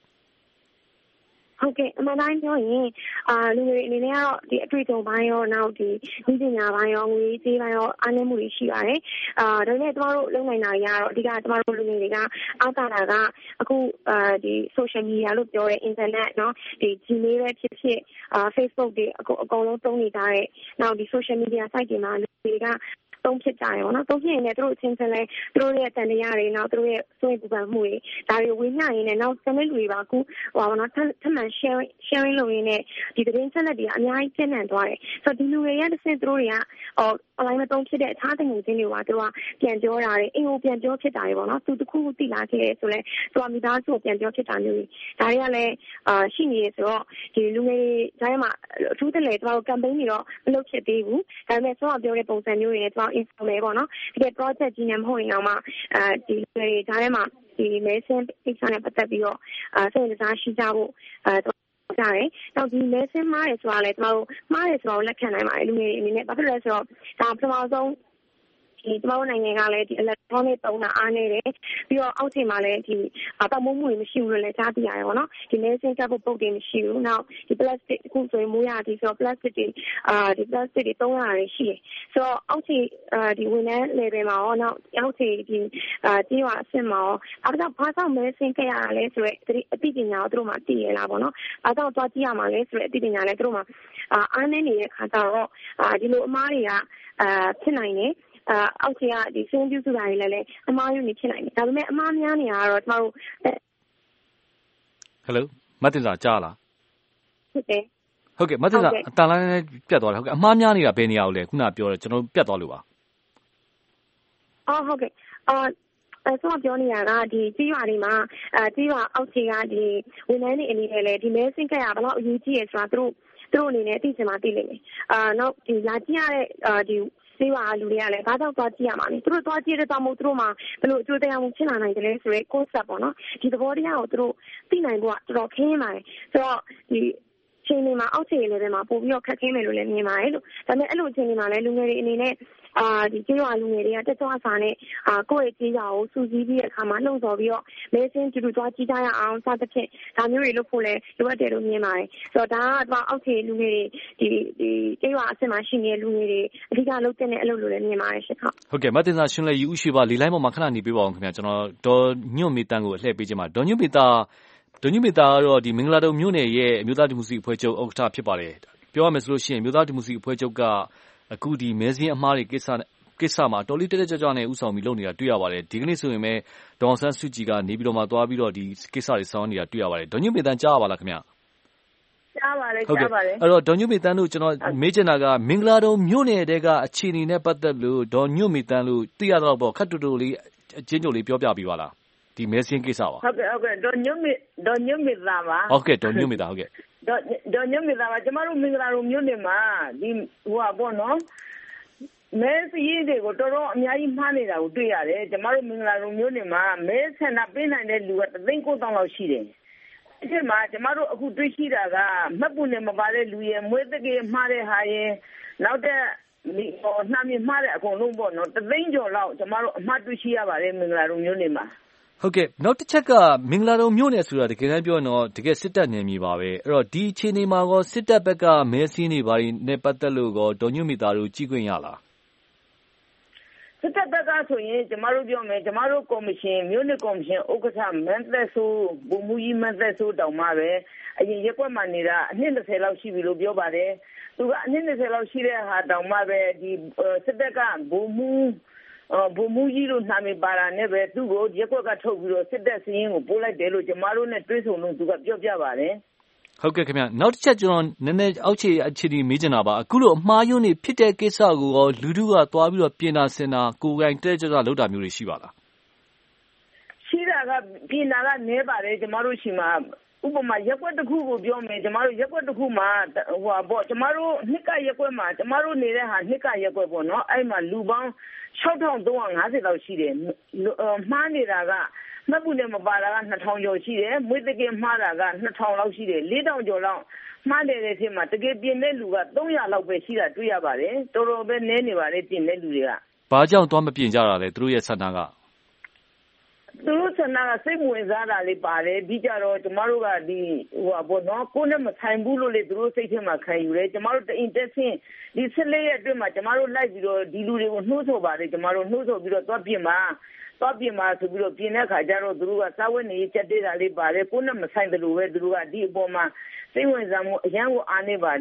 ဟုတ်ကဲ့အမှန်တိုင်းပြောရင်အာလူတွေအနေနဲ့ကတော့ဒီအတွေ့အကြုံပိုင်းရောနောက်ဒီဉာဏ်ပညာပိုင်းရောငွေကြေးပိုင်းရောအားနည်းမှုတွေရှိပါတယ်အာဒါနဲ့ကျမတို့လုပ်နိုင်တာကြီးကတော့အဓိကကျမတို့လူငယ်တွေကအားသာတာကအခုအာဒီ social media လို့ပြောတဲ့ internet เนาะဒီ Gmail ပဲဖြစ်ဖြစ်အာ Facebook တွေအကုန်အကုန်လုံးသုံးနေကြတဲ့နောက်ဒီ social media site တွေမှာလူတွေကသုံးဖြစ်ကြတယ်ပေါ့နော်သုံးဖြစ်ရင်လည်းသူတို့ချင်းချင်းလဲသူတို့ရဲ့တန်တရားတွေနောက်သူတို့ရဲ့စွန့်ပူပန်မှုတွေဒါတွေဝေမျှရင်းနဲ့နောက်စတဲ့လူတွေပါအခုဟိုပါနော်ထပ်မံ sharing sharing လုပ်ရင်းနဲ့ဒီသတင်းချက်လက်တွေကအများကြီးပြန့်နှံ့သွားတယ်ဆိုတော့ဒီလူတွေရဲ့တစ်ဆင့်သူတို့တွေကဟို online မသုံးဖြစ်တဲ့အခြားတငွေချင်းတွေကသူကပြန်ပြောတာတွေအင်ကိုပြန်ပြောဖြစ်တာတွေပေါ့နော်သူတစ်ခုခုသိလာခဲ့တယ်ဆိုလဲသူကမိသားစုကိုပြန်ပြောဖြစ်တာမျိုးတွေဒါတွေကလည်းအာရှိနေတယ်ဆိုတော့ဒီလူငယ်တွေတိုင်းမှာအထူးတလဲသူတို့ campaign တွေတော့မလုပ်ဖြစ်သေးဘူးဒါပေမဲ့ဆောင်းပြောတဲ့ပုံစံမျိုးတွေနဲ့သူတို့ informal ပေါ့နော်တကယ် project ကြီးနဲ့မဟုတ်ရင်တော့မှအဲဒီလူတွေဒါထဲမှာဒီမဲဆင်းကိစ္စနဲ့ပတ်သက်ပြီးတော့အဲစိတ်ဝင်စားရှိကြဖို့အဲကြတယ်။နောက်ဒီမဲဆင်းမားတယ်ဆိုတာလည်းကျွန်တော်တို့မားတယ်ဆိုတော့လက်ခံနိုင်ပါတယ်လူငယ်တွေအနေနဲ့ဘာဖြစ်လဲဆိုတော့ဒါပထမဆုံးဒီကျွန်တော်နိုင်ငံကလည်းဒီ electronic သုံးတာအားနေတယ်ပြီးတော့အောက်ခြေမှာလည်းဒီပတ်မိုးမှုတွေမရှိဘူးလို့လည်းကြားသိရတယ်ပေါ့နော်ဒီမဲဆင်းကပ်ဖို့ပုတ်တွေမရှိဘူးနောက်ဒီ plastic အခုဆိုရင်မိုးရသည်ဆိုတော့ plastic တွေအာဒီ plastic တွေသုံးရတာရှိတယ်ဆိုတော့အောက်ခြေအာဒီဝန်ထမ်း level မှာရောနောက်အောက်ခြေဒီအာကြေးရွာအဆင့်မှာရောအားကြောင့်ဘာကြောင့်မဲဆင်းခဲ့ရတာလဲဆိုတော့အသိပညာကိုသူတို့မှသိရလားပေါ့နော်အားကြောင့်သွားကြည့်ရမှာလဲဆိုတော့အသိပညာလည်းသူတို့မှအာအားနေနေတဲ့ခါကျတော့အာဒီလိုအမားတွေကအာဖြစ်နိုင်တယ်အာအောက်ခြေကဒီစင်းပြုစုတာတွေလည်းလည်းအမားယူနေဖြစ်နိုင်တယ်ဒါပေမဲ့အမားများနေတာကတော့ကျွန်တော်တို့ Hello မတင်စာကြားလားဟုတ်တယ်ဟုတ်ကဲ့မတင်စာအတန်လိုင်းနဲ့ပြတ်သွားတယ်ဟုတ်ကဲ့အမားများနေတာဘယ်နေရာကိုလဲခုနပြောတယ်ကျွန်တော်ပြတ်သွားလို့ပါအော်ဟုတ်ကဲ့အာအဲဆိုပြောနေရတာဒီကြီးရွာတွေမှာအဲကြီးရွာအောက်ခြေကဒီဝန်ထမ်းတွေအနေနဲ့လည်းဒီမဲဆင်းကရဘယ်တော့အရေးကြီးရဆိုတာသူတို့သူတို့အနေနဲ့သိချင်မှသိလိမ့်မယ်အာနောက်ဒီလာကြည့်ရတဲ့အာဒီစေဝါလူတွေကလည်းဘာကြောင့်သွားကြည့်ရမှာလဲသူတို့သွားကြည့်တဲ့တောင်မို့သူတို့မှာဘယ်လိုအကျိုးတရားမှုဖြစ်လာနိုင်တယ်လဲဆိုရဲ concept ပေါ့နော်ဒီသဘောတရားကိုသူတို့သိနိုင်ဖို့ကတော်တော်ခင်းပါတယ်ဆိုတော့ဒီချိန်တွေမှာအောက်ခြေ level မှာပို့ပြီးတော့ခက်ခဲမယ်လို့လည်းမြင်ပါတယ်လို့ဒါပေမဲ့အဲ့လိုချိန်တွေမှာလည်းလူငယ်တွေအနေနဲ့အာဒီကျေးရွာလူငယ်တွေကတက်ကြွစာနဲ့အာကိုယ့်ရဲ့ကျေးရွာကိုစူးစီးပြီးတဲ့အခါမှာလှုံ့ဆော်ပြီးတော့မဲဆင်းတူတူသွားကြည့်ကြရအောင်စသဖြင့်ဒါမျိုးတွေလုပ်ဖို့လည်းလိုအပ်တယ်လို့မြင်ပါတယ်ဆိုတော့ဒါကတော့အောက်ခြေလူငယ်တွေဒီဒီကျေးရွာအဆင့်မှာရှိနေတဲ့လူငယ်တွေအဓိကလုပ်တဲ့အလုပ်လို့လည်းမြင်ပါတယ်ရှင်ဟုတ်ဟုတ်ကဲ့မတင်စာရှင်လည်းယူရှိပါလီလိုင်းပေါ်မှာခဏနေပေးပါအောင်ခင်ဗျာကျွန်တော်ဒေါ်ညွန့်မီတန်းကိုအလှည့်ပေးခြင်းပါဒေါ်ညွန့်မီတာဒေါ်ညွန့်မီတာကတော့ဒီမင်္ဂလာတုံမြို့နယ်ရဲ့အမျိုးသားဒီမိုကရေစီအဖွဲ့ချုပ်ဥက္ကဋ္ဌဖြစ်ပါတယ်ပြောရမယ်ဆိုလို့ရှိရင်အမျိုးသားဒီမိုကရေစီအဖွဲ့ချုပ်ကအခုဒီမဲစင်းအမှားတွေကိစ္စကိစ္စမှာတော်လေးတက်တက်ကြွကြွနဲ့ဥဆောင်ပြီးလုပ်နေတာတွေ့ရပါတယ်ဒီကနေ့ဆိုရင်ပဲဒေါအောင်ဆန်းစုကြည်ကနေပြီးတော့မှသွားပြီးတော့ဒီကိစ္စတွေဆောင်နေတာတွေ့ရပါတယ်ဒေါ်ညွန့်မီတန်းကြားပါလားခင်ဗျကြားပါတယ်ကြားပါတယ်အဲ့တော့ဒေါ်ညွန့်မီတန်းတို့ကျွန်တော်မေးချင်တာကမင်္ဂလာတုံမြို့နယ်တဲကအခြေအနေနဲ့ပတ်သက်လို့ဒေါ်ညွန့်မီတန်းလို့သိရတော့ပေါ့ခက်တူတူလေးအချင်းချုပ်လေးပြောပြပေးပါလားဒီမဲစင်းကိစ္စပါဟုတ်ကဲ့ဟုတ်ကဲ့ဒေါ်ညွန့်မီဒေါ်ညွန့်မီသားပါဟုတ်ကဲ့ဒေါ်ညွန့်မီသားဟုတ်ကဲ့ဒေါ်ဒေါ်ညွန့်မီသားပါကျမတို့မင်္ဂလာတုံမြို့နယ်မှာဒီဟိုပါပေါ့နော်မဲစည်းတွေကိုတော်တော်အများကြီးမှားနေတာကိုတွေ့ရတယ်ကျမတို့မင်္ဂလာတုံမြို့နယ်မှာမဲဆန္ဒပေးနိုင်တဲ့လူကတသိန်းကိုးသောင်းလောက်ရှိတယ်အဲ့ဒီမှာကျမတို့အခုတွေ့ရှိတာကမှတ်ပုံနဲ့မပါတဲ့လူရဲ့မွေးတကေမှားတဲ့ဟာရဲ့နောက်တဲ့ဒီဟိုနှမ်းမြမှားတဲ့အကုန်လုံးပေါ့နော်တသိန်းကျော်လောက်ကျမတို့အမှတ်တွေ့ရှိရပါတယ်မင်္ဂလာတုံမြို့နယ်မှာဟုတ်ကဲ့နောက်တစ်ချက်ကမင်္ဂလာတုံမြို့နယ်ဆိုတာတကယ်တမ်းပြောရင်တော့တကယ်စစ်တပ်နယ်မြေပါပဲအဲ့တော့ဒီအခြေအနေမှာကောစစ်တပ်ဘက်ကမဲစင်းတွေဘာတွေနဲ့ပတ်သက်လို့ကောဒေါ်ညွန့်မီသားတို့ကြည့်ခွင့်ရလားစစ်တပ်ဘက်ကဆိုရင်ကျမတို့ပြောမယ်ကျမတို့ကော်မရှင်မြို့နယ်ကော်မရှင်ဥက္ကဋ္ဌမန်းသက်ဆိုးဘုံမူကြီးမန်းသက်ဆိုးတောင်မှပဲအရင်ရက်ကွက်မှနေတာအနှစ်၂၀လောက်ရှိပြီလို့ပြောပါတယ်သူကအနှစ်၂၀လောက်ရှိတဲ့ဟာတောင်မှပဲဒီစစ်တပ်ကဘုံမူဘုံမူကြီးလို့နာမည်ပါတာနဲ့ပဲသူ့ကိုရက်ကွက်ကထုတ်ပြီးတော့စစ်တပ်စည်းရင်းကိုပို့လိုက်တယ်လို့ကျမတို့နဲ့တွဲဆုံလို့သူကပြောပြပါတယ်ဟုတ်ကဲ့ခင်ဗျနောက်တစ်ချက်ကျွန်တော်နည်းနည်းအောက်ခြေအခြေအနေမေးချင်တာပါအခုလိုအမှားယွင်းနေဖြစ်တဲ့ကိစ္စကိုရောလူထုကသွားပြီးတော့ပြင်တာဆင်တာကိုယ်တိုင်တက်ကြွကြွလုပ်တာမျိုးတွေရှိပါလားရှိတာကပြင်တာကနည်းပါတယ်ကျမတို့ရှိမှာဥပမာရက်ွက်တစ်ခုကိုပြောမယ်ကျမတို့ရက်ွက်တစ်ခုမှာဟိုပေါ့ကျမတို့နှစ်ကရက်ွက်မှာကျမတို့နေတဲ့ဟာနှစ်ကရက်ွက်ပေါ့နော်အဲ့မှာလူပေါင်း၆ထောင်သုံးရာ၅ဆယ်လောက်ရှိတယ်မှားနေတာကမှတ်ပုံနဲ့မပါတာကနှစ်ထောင်ကျော်ရှိတယ်မွေးတကယ်မှားတာကနှစ်ထောင်လောက်ရှိတယ်လေးထောင်ကျော်လောက်မှားတယ်တဲ့ဖြစ်မှာတကယ်ပြင်တဲ့လူကသုံးရာလောက်ပဲရှိတာတွေ့ရပါတယ်တော်တော်ပဲနည်းနေပါတယ်ပြင်တဲ့လူတွေကဘာကြောင့်သွားမပြင်ကြတာလဲသူတို့ရဲ့ဆန္ဒကသူတို့ဆန္ဒကစိတ်ဝင်စားတာလေးပါတယ်ဒီကြတော့ကျမတို့ကဒီဟိုပေါ့နော်ကိုယ်နဲ့မဆိုင်ဘူးလို့လေသူတို့စိတ်ထဲမှာခံယူတယ်ကျမတို့တင်တက်ဆင်းဒီဆက်လေးရဲ့အတွင်းမှာကျမတို့လိုက်ပြီးတော့ဒီလူတွေကိုနှိုးဆော်ပါတယ်ကျမတို့နှိုးဆော်ပြီးတော့သွားပြင်ပါသွားပြင်ပါဆိုပြီးတော့ပြင်တဲ့ခါကျတော့သူတို့ကစားဝတ်နေရေးချက်သေးတာလေးပါတယ်ကိုယ်နဲ့မဆိုင်တယ်လို့ပဲသူတို့ကဒီအပေါ်မှာစိတ်ဝင်စားမှုအရန်ကိုအားနေပါတယ်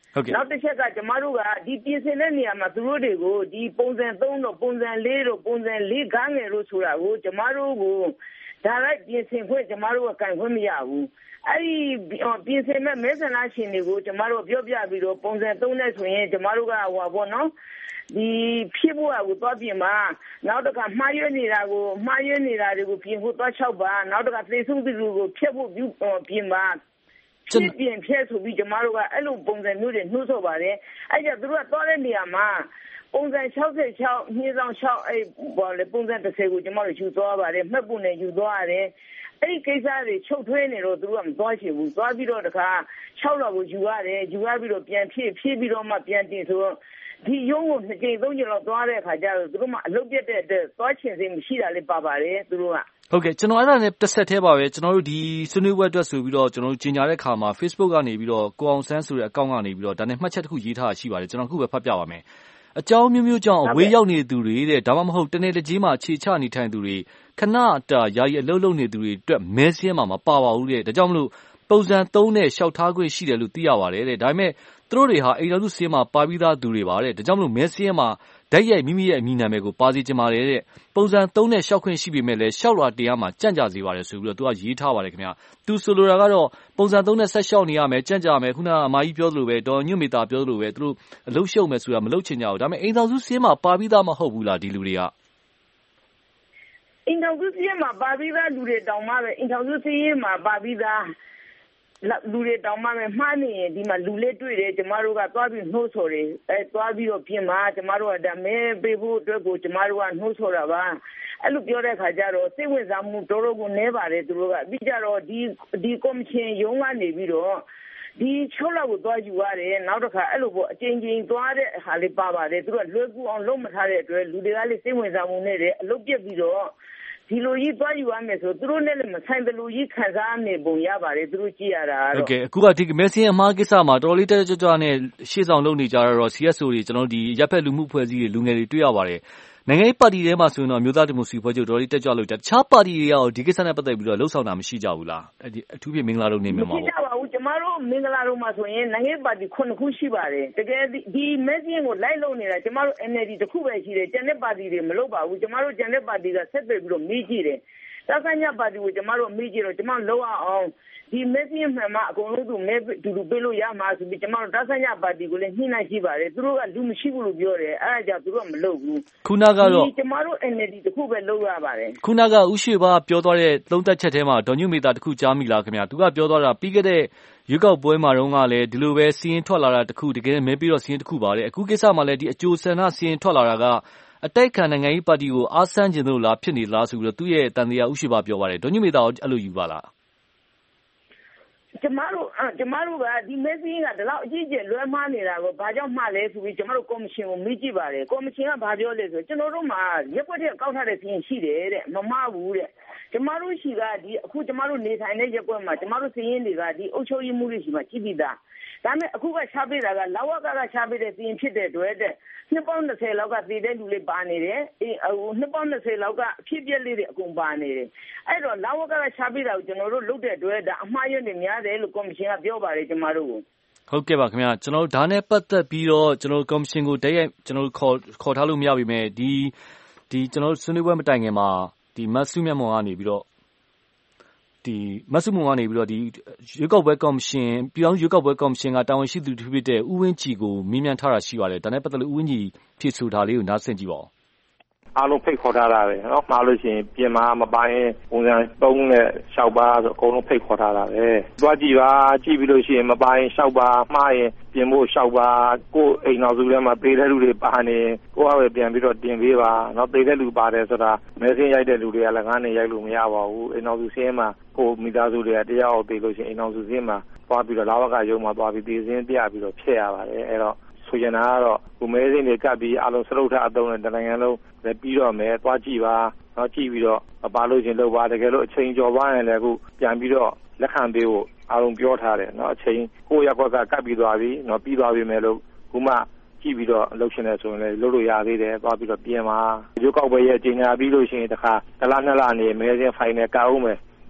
နောက်တစ်ချက်ကကျမတို့ကဒီပြင်ဆင်တဲ့နေရာမှာသူတို့တွေကိုဒီပုံစံသုံးတို့ပုံစံလေးတို့ပုံစံလေးကားငယ်တို့ဆိုတာကိုကျမတို့ကိုဒါလိုက်ပြင်ဆင်ခွင့်ကျမတို့ကကန်ခွင့်မရဘူးအဲ့ဒီပြင်ဆင်မဲ့မဲဆန္ဒရှင်တွေကိုကျမတို့ပြောပြပြီးတော့ပုံစံသုံးနဲ့ဆိုရင်ကျမတို့ကဟိုပေါ့နော်ဒီဖြစ်ဖို့ကိုသွားပြင်ပါနောက်တစ်ခါမှားရွေးနေတာကိုမှားရွေးနေတာတွေကိုပြင်ဖို့သွားချောက်ပါနောက်တစ်ခါသေဆုံးသူတွေကိုဖျက်ဖို့ပြင်ပါဖြစ်ပြင်ဖျက်ဆိုပြီးကျမတို့ကအဲ့လိုပုံစံမျိုးတွေနှိုးဆော်ပါတယ်အဲ့ကြသူတို့ကသွားတဲ့နေရာမှာပုံစံ၆၆နှင်းဆောင်၆အဲ့ဘောလေပုံစံတစ်ဆယ်ကိုကျမတို့ယူသွားပါတယ်မှတ်ပုံနဲ့ယူသွားရတယ်အဲ့ဒီကိစ္စတွေချုပ်ထွေးနေတော့သူတို့ကမသွားချင်ဘူးသွားပြီးတော့တခါ၆လောက်ကိုယူရတယ်ယူရပြီးတော့ပြန်ဖြည့်ဖြည့်ပြီးတော့မှပြန်တင်ဆိုတော့ဒီရုံးကိုနှစ်ကြိမ်သုံးကြိမ်လောက်သွားတဲ့အခါကျတော့သူတို့မှအလုပ်ပြတ်တဲ့အတွက်သွားချင်စိတ်မရှိတာလေးပါပါတယ်သူတို့ကဟုတ်ကဲ့ကျွန်တော်အဲ့ဒါနဲ့တစ်ဆက်သေးပါပဲကျွန်တော်တို့ဒီဆွေးနွေးပွဲအတွက်ဆိုပြီးတော့ကျွန်တော်တို့ကြီးညာတဲ့အခါမှာ Facebook ကနေပြီးတော့ကိုအောင်ဆန်းဆိုတဲ့အကောင့်ကနေပြီးတော့ဒါနဲ့မှတ်ချက်တစ်ခုရေးထားတာရှိပါတယ်ကျွန်တော်ခုပဲဖတ်ပြပါမယ်အကြောင်းမျိုးမျိုးကြောင့်အဝေးရောက်နေသူတွေတဲ့ဒါမှမဟုတ်တနေ့တစ်ကြီးမှာခြေချနေထိုင်သူတွေခဏတာယာယီအလုပ်လုပ်နေသူတွေအတွက်မဲစင်းမှာမပါပါဘူးတဲ့ဒါကြောင့်မလို့ပုံစံသုံးနဲ့လျှောက်ထားခွင့်ရှိတယ်လို့သိရပါတယ်တဲ့ဒါပေမဲ့သူတို့တွေဟာအိမ်တော်စုစင်းမှာပါပြီးသားသူတွေပါတဲ့ဒါကြောင့်မလို့မဲစင်းမှာဓာတ်ရိုက်မိမိရဲ့အမည်နာမည်ကိုပါစီချင်ပါတယ်တဲ့ပုံစံသုံးနဲ့လျှောက်ခွင့်ရှိပေမဲ့လည်းလျှောက်လွှာတရားမှာကြံ့ကြာစေပါတယ်ဆိုပြီးတော့သူကရေးထားပါတယ်ခင်ဗျာသူဆိုလိုတာကတော့ပုံစံသုံးနဲ့ဆက်လျှောက်နေရမယ်ကြံ့ကြာမယ်ခုနကအမကြီးပြောသလိုပဲဒေါ်ညွတ်မေတာပြောသလိုပဲသူတို့အလုပ်ရှုပ်မယ်ဆိုတာမလုပ်ချင်ကြဘူးဒါပေမဲ့အိမ်တော်စုစင်းမှာပါပြီးသားမဟုတ်ဘူးလားဒီလူတွေကအိမ်တော်စုစင်းမှာပါပြီးသားလူတွေတောင်မှပဲအိမ်တော်စုစင်းမှာပါပြီးသားလူတွေတောင်မှမှားနေရင်ဒီမှာလူလေးတွေ့တယ်ကျမတို့ကသွားပြီးနှိုးဆော်တယ်အဲသွားပြီးတော့ပြင်မှာကျမတို့ကဒါမဲပေးဖို့အတွက်ကိုကျမတို့ကနှိုးဆော်တာပါအဲ့လိုပြောတဲ့ခါကျတော့စိတ်ဝင်စားမှုတော်တော်ကိုနည်းပါတယ်သူတို့ကပြီးကြတော့ဒီဒီကော်မရှင်ရုံးကနေပြီးတော့ဒီ၆လောက်ကိုသွားယူရတယ်နောက်တစ်ခါအဲ့လိုပေါ့အချိန်ချင်းသွားတဲ့ဟာလေးပါပါတယ်သူတို့ကလွယ်ကူအောင်လုပ်မထားတဲ့အတွက်လူတွေကလည်းစိတ်ဝင်စားမှုနဲ့တယ်အလုပ်ပြက်ပြီးတော့ဒီလိုကြီးသွားယူရမယ်ဆိုသူတို့နဲ့လည်းမဆိုင်တယ်လို့ကြီးခံစားနေပုံရပါတယ်သူတို့ကြည့်ရတာတော့ဟုတ်ကဲ့အခုကဒီမဲစင်းအမှားကိစ္စမှာတော်တော်လေးတက်ကြွကြွနဲ့ရှေ့ဆောင်လုပ်နေကြတော့ စီ အက်စ် အို တွေကျွန်တော်ဒီရပ်ဖက်လူမှုဖွဲ့စည်းတွေလူငယ်တွေတွေ့ရပါတယ်နိုင်ငံရေးပါတီထဲမှာဆိုရင်တော့မျိုးသားဒီမိုကရေစီဖွဲ့ချုပ်တော်တော်လေးတက်ကြွလို့တခြားပါတီတွေရောဒီကိစ္စနဲ့ပတ်သက်ပြီးတော့လှုပ်ဆောင်တာမရှိကြဘူးလားအဲဒီအထူးဖြင့်မင်္ဂလာတို့နေမြန်မာပေါ့မရှိကြပါဘူးကျမတို့မင်္ဂလာတို့မှာဆိုရင်နိုင်ငံရေးပါတီခုနှစ်ခုရှိပါတယ်တကယ်ဒီမဲစင်းကိုလိုက်လုပ်နေတာကျမတို့ N L D တခုပဲရှိတယ်ကျန်တဲ့ပါတီတွေမလုပ်ပါဘူးကျမတို့ကျန်တဲ့ပါတီကဆက်သွယ်ပြီးတော့မေးကြည့်တယ်တက္ကညပါတီကိုကျမတို့မေးကြည့်တော့ကျမတို့လောက်အောင်ဒီမဲစင်းမှန်မှအကုန်လုံးသူမဲတူတူပေးလို့ရမှာဆိုပြီးကျမတို့တက္ကညပါတီကိုလည်းညှိနှိုင်းကြည့်ပါတယ်သူတို့ကလူမရှိဘူးလို့ပြောတယ်အဲ့ဒါကြောင့်သူတို့ကမလုပ်ဘူးခုနကတော့ကျမတို့ N L D တခုပဲလုပ်ရပါတယ်ခုနကဥရှိပါပြောသွားတဲ့သုံးသက်ချက်ထဲမှာဒေါ်ညွတ်မေတာတခုကြားမိလားခင်ဗျာသူကပြောသွားတာပြီးခဲ့တဲ့ရွေးကောက်ပွဲမှာတော့ကလည်းဒီလိုပဲစီးရင်ထွက်လာတာတခုတကယ်မဲပြီးတော့စီးရင်တခုပါတယ်အခုကိစ္စမှာလည်းဒီအကျိုးဆန္ဒစီးရင်ထွက်လာတာကအတိုက်ခံနိုင်ငံရေးပါတီကိုအားဆန်းခြင်းတို့လားဖြစ်နေလားဆိုပြီးတော့သူ့ရဲ့တန်တရားဥရှိပါပြောပါတယ်ဒေါ်ညွတ်မေတာအဲ့လိုယူပါလားကျမတို့ကျမတို့ကဒီမဲစင်းကဒီလောက်အကြီးကျယ်လွဲမှားနေတာကိုဘာကြောင့်မှားလဲဆိုပြီးကျမတို့ကော်မရှင်ကိုမေးကြည့်ပါတယ်ကော်မရှင်ကဘာပြောလဲဆိုကျွန်တော်တို့မှာရက်ွက်တဲ့ကောက်ထားတဲ့စီရင်ရှိတယ်တဲ့မမှားဘူးတဲ့ကျမတို့ရှိကဒီအခုကျမတို့နေထိုင်တဲ့ရက်ွက်မှာကျမတို့စီရင်တွေကဒီအုပ်ချုပ်ရေးမှုတွေရှိမှကြည့်ပြီးသားဒါပေမဲ့အခုကရှားပေးတာကလာဝကကရှားပေးတဲ့စီရင်ဖြစ်တဲ့အတွက်တဲ့နှစ်ပေါင်း၂၀လောက်ကတည်တဲ့လူလေးပါနေတယ်အေးဟိုနှစ်ပေါင်း၂၀လောက်ကအဖြစ်ပြက်လေးတွေအကုန်ပါနေတယ်အဲ့တော့လာဝကကရှားပေးတာကိုကျွန်တော်တို့လုပ်တဲ့အတွက်ဒါအမှားရနေများတယ်လို့ကော်မရှင်ကပြောပါတယ်ကျမတို့ကိုဟုတ်ကဲ့ပါခင်ဗျာကျွန်တော်တို့ဒါနဲ့ပတ်သက်ပြီးတော့ကျွန်တော်တို့ကော်မရှင်ကိုတရက်ကျွန်တော်တို့ခေါ်ခေါ်ထားလို့မရပါဘူးဒီဒီကျွန်တော်တို့ဆွေးနွေးပွဲမတိုင်ခင်မှာဒီမတ်စုမြတ်မောင်ကနေပြီးတော့ဒီမတ်စုမောင်ကနေပြီးတော့ဒီရွေးကောက်ပွဲကော်မရှင်ပြည်အောင်ရွေးကောက်ပွဲကော်မရှင်ကတာဝန်ရှိသူဖြစ်တဲ့ဦးဝင်းကြည်ကိုမေးမြန်းထားတာရှိပါတယ်ဒါနဲ့ပတ်သက်လို့ဦးဝင်းကြည်ဖြေဆိုတာလေးကိုနားဆင်ကြည့်ပါဦးအားလုံးဖိတ်ခေါ်ထားတာပဲเนาะမှားလို့ရှိရင်ပြင်မာမပိုင်းပုံစံသုံးနဲ့ရှောက်ပါဆိုအကုန်လုံးဖိတ်ခေါ်ထားတာပဲသွားကြည့်ပါကြည့်ပြီးလို့ရှိရင်မပိုင်းရှောက်ပါမှားရင်ပြင်ဖို့ရှောက်ပါကိုယ်အိမ်တော်စုထဲမှာပေးတဲ့လူတွေပါနေကိုယ်ကပဲပြန်ပြီးတော့တင်ပေးပါเนาะပေးတဲ့လူပါတယ်ဆိုတာမဲစင်းရိုက်တဲ့လူတွေကလည်းငါးနေရိုက်လို့မရပါဘူးအိမ်တော်စုစင်းမှာကိုယ်မိသားစုတွေကတရားအောင်ပေးလို့ရှိရင်အိမ်တော်စုစင်းမှာသွားပြီးတော့လာဝကရုံမှာသွားပြီးတည်စင်းပြပြီးတော့ဖျက်ရပါတယ်အဲ့တော့ဆိုရင်တော့ကိုမဲစင်းတွေကပ်ပြီးအားလုံးစရုပ်ထအသုံးနဲ့တနိုင်ငံလုံးလည်းပြီးတော့မယ်သွားကြည့်ပါတော့ကြည့်ပြီးတော့မပါလို့ရှင်လုပ်ပါတကယ်လို့အချိန်ကျော်သွားရင်လည်းအခုပြန်ပြီးတော့လက်ခံပေးဖို့အားလုံးပြောထားတယ်เนาะအချိန်ကိုရက်ကွက်ကကပ်ပြီးသွားပြီเนาะပြီးသွားပြီမယ်လို့ခုမှကြည့်ပြီးတော့လှုပ်ရှင်နေဆိုရင်လည်းလုပ်လို့ရသေးတယ်သွားပြီးတော့ပြင်ပါရုပ်ကောက်ပွဲရဲ့အချိန်ညာပြီးလို့ရှိရင်တခါတလားနှစ်လားနေမဲစင်းဖိုင်နယ်ကောက်အောင်မယ်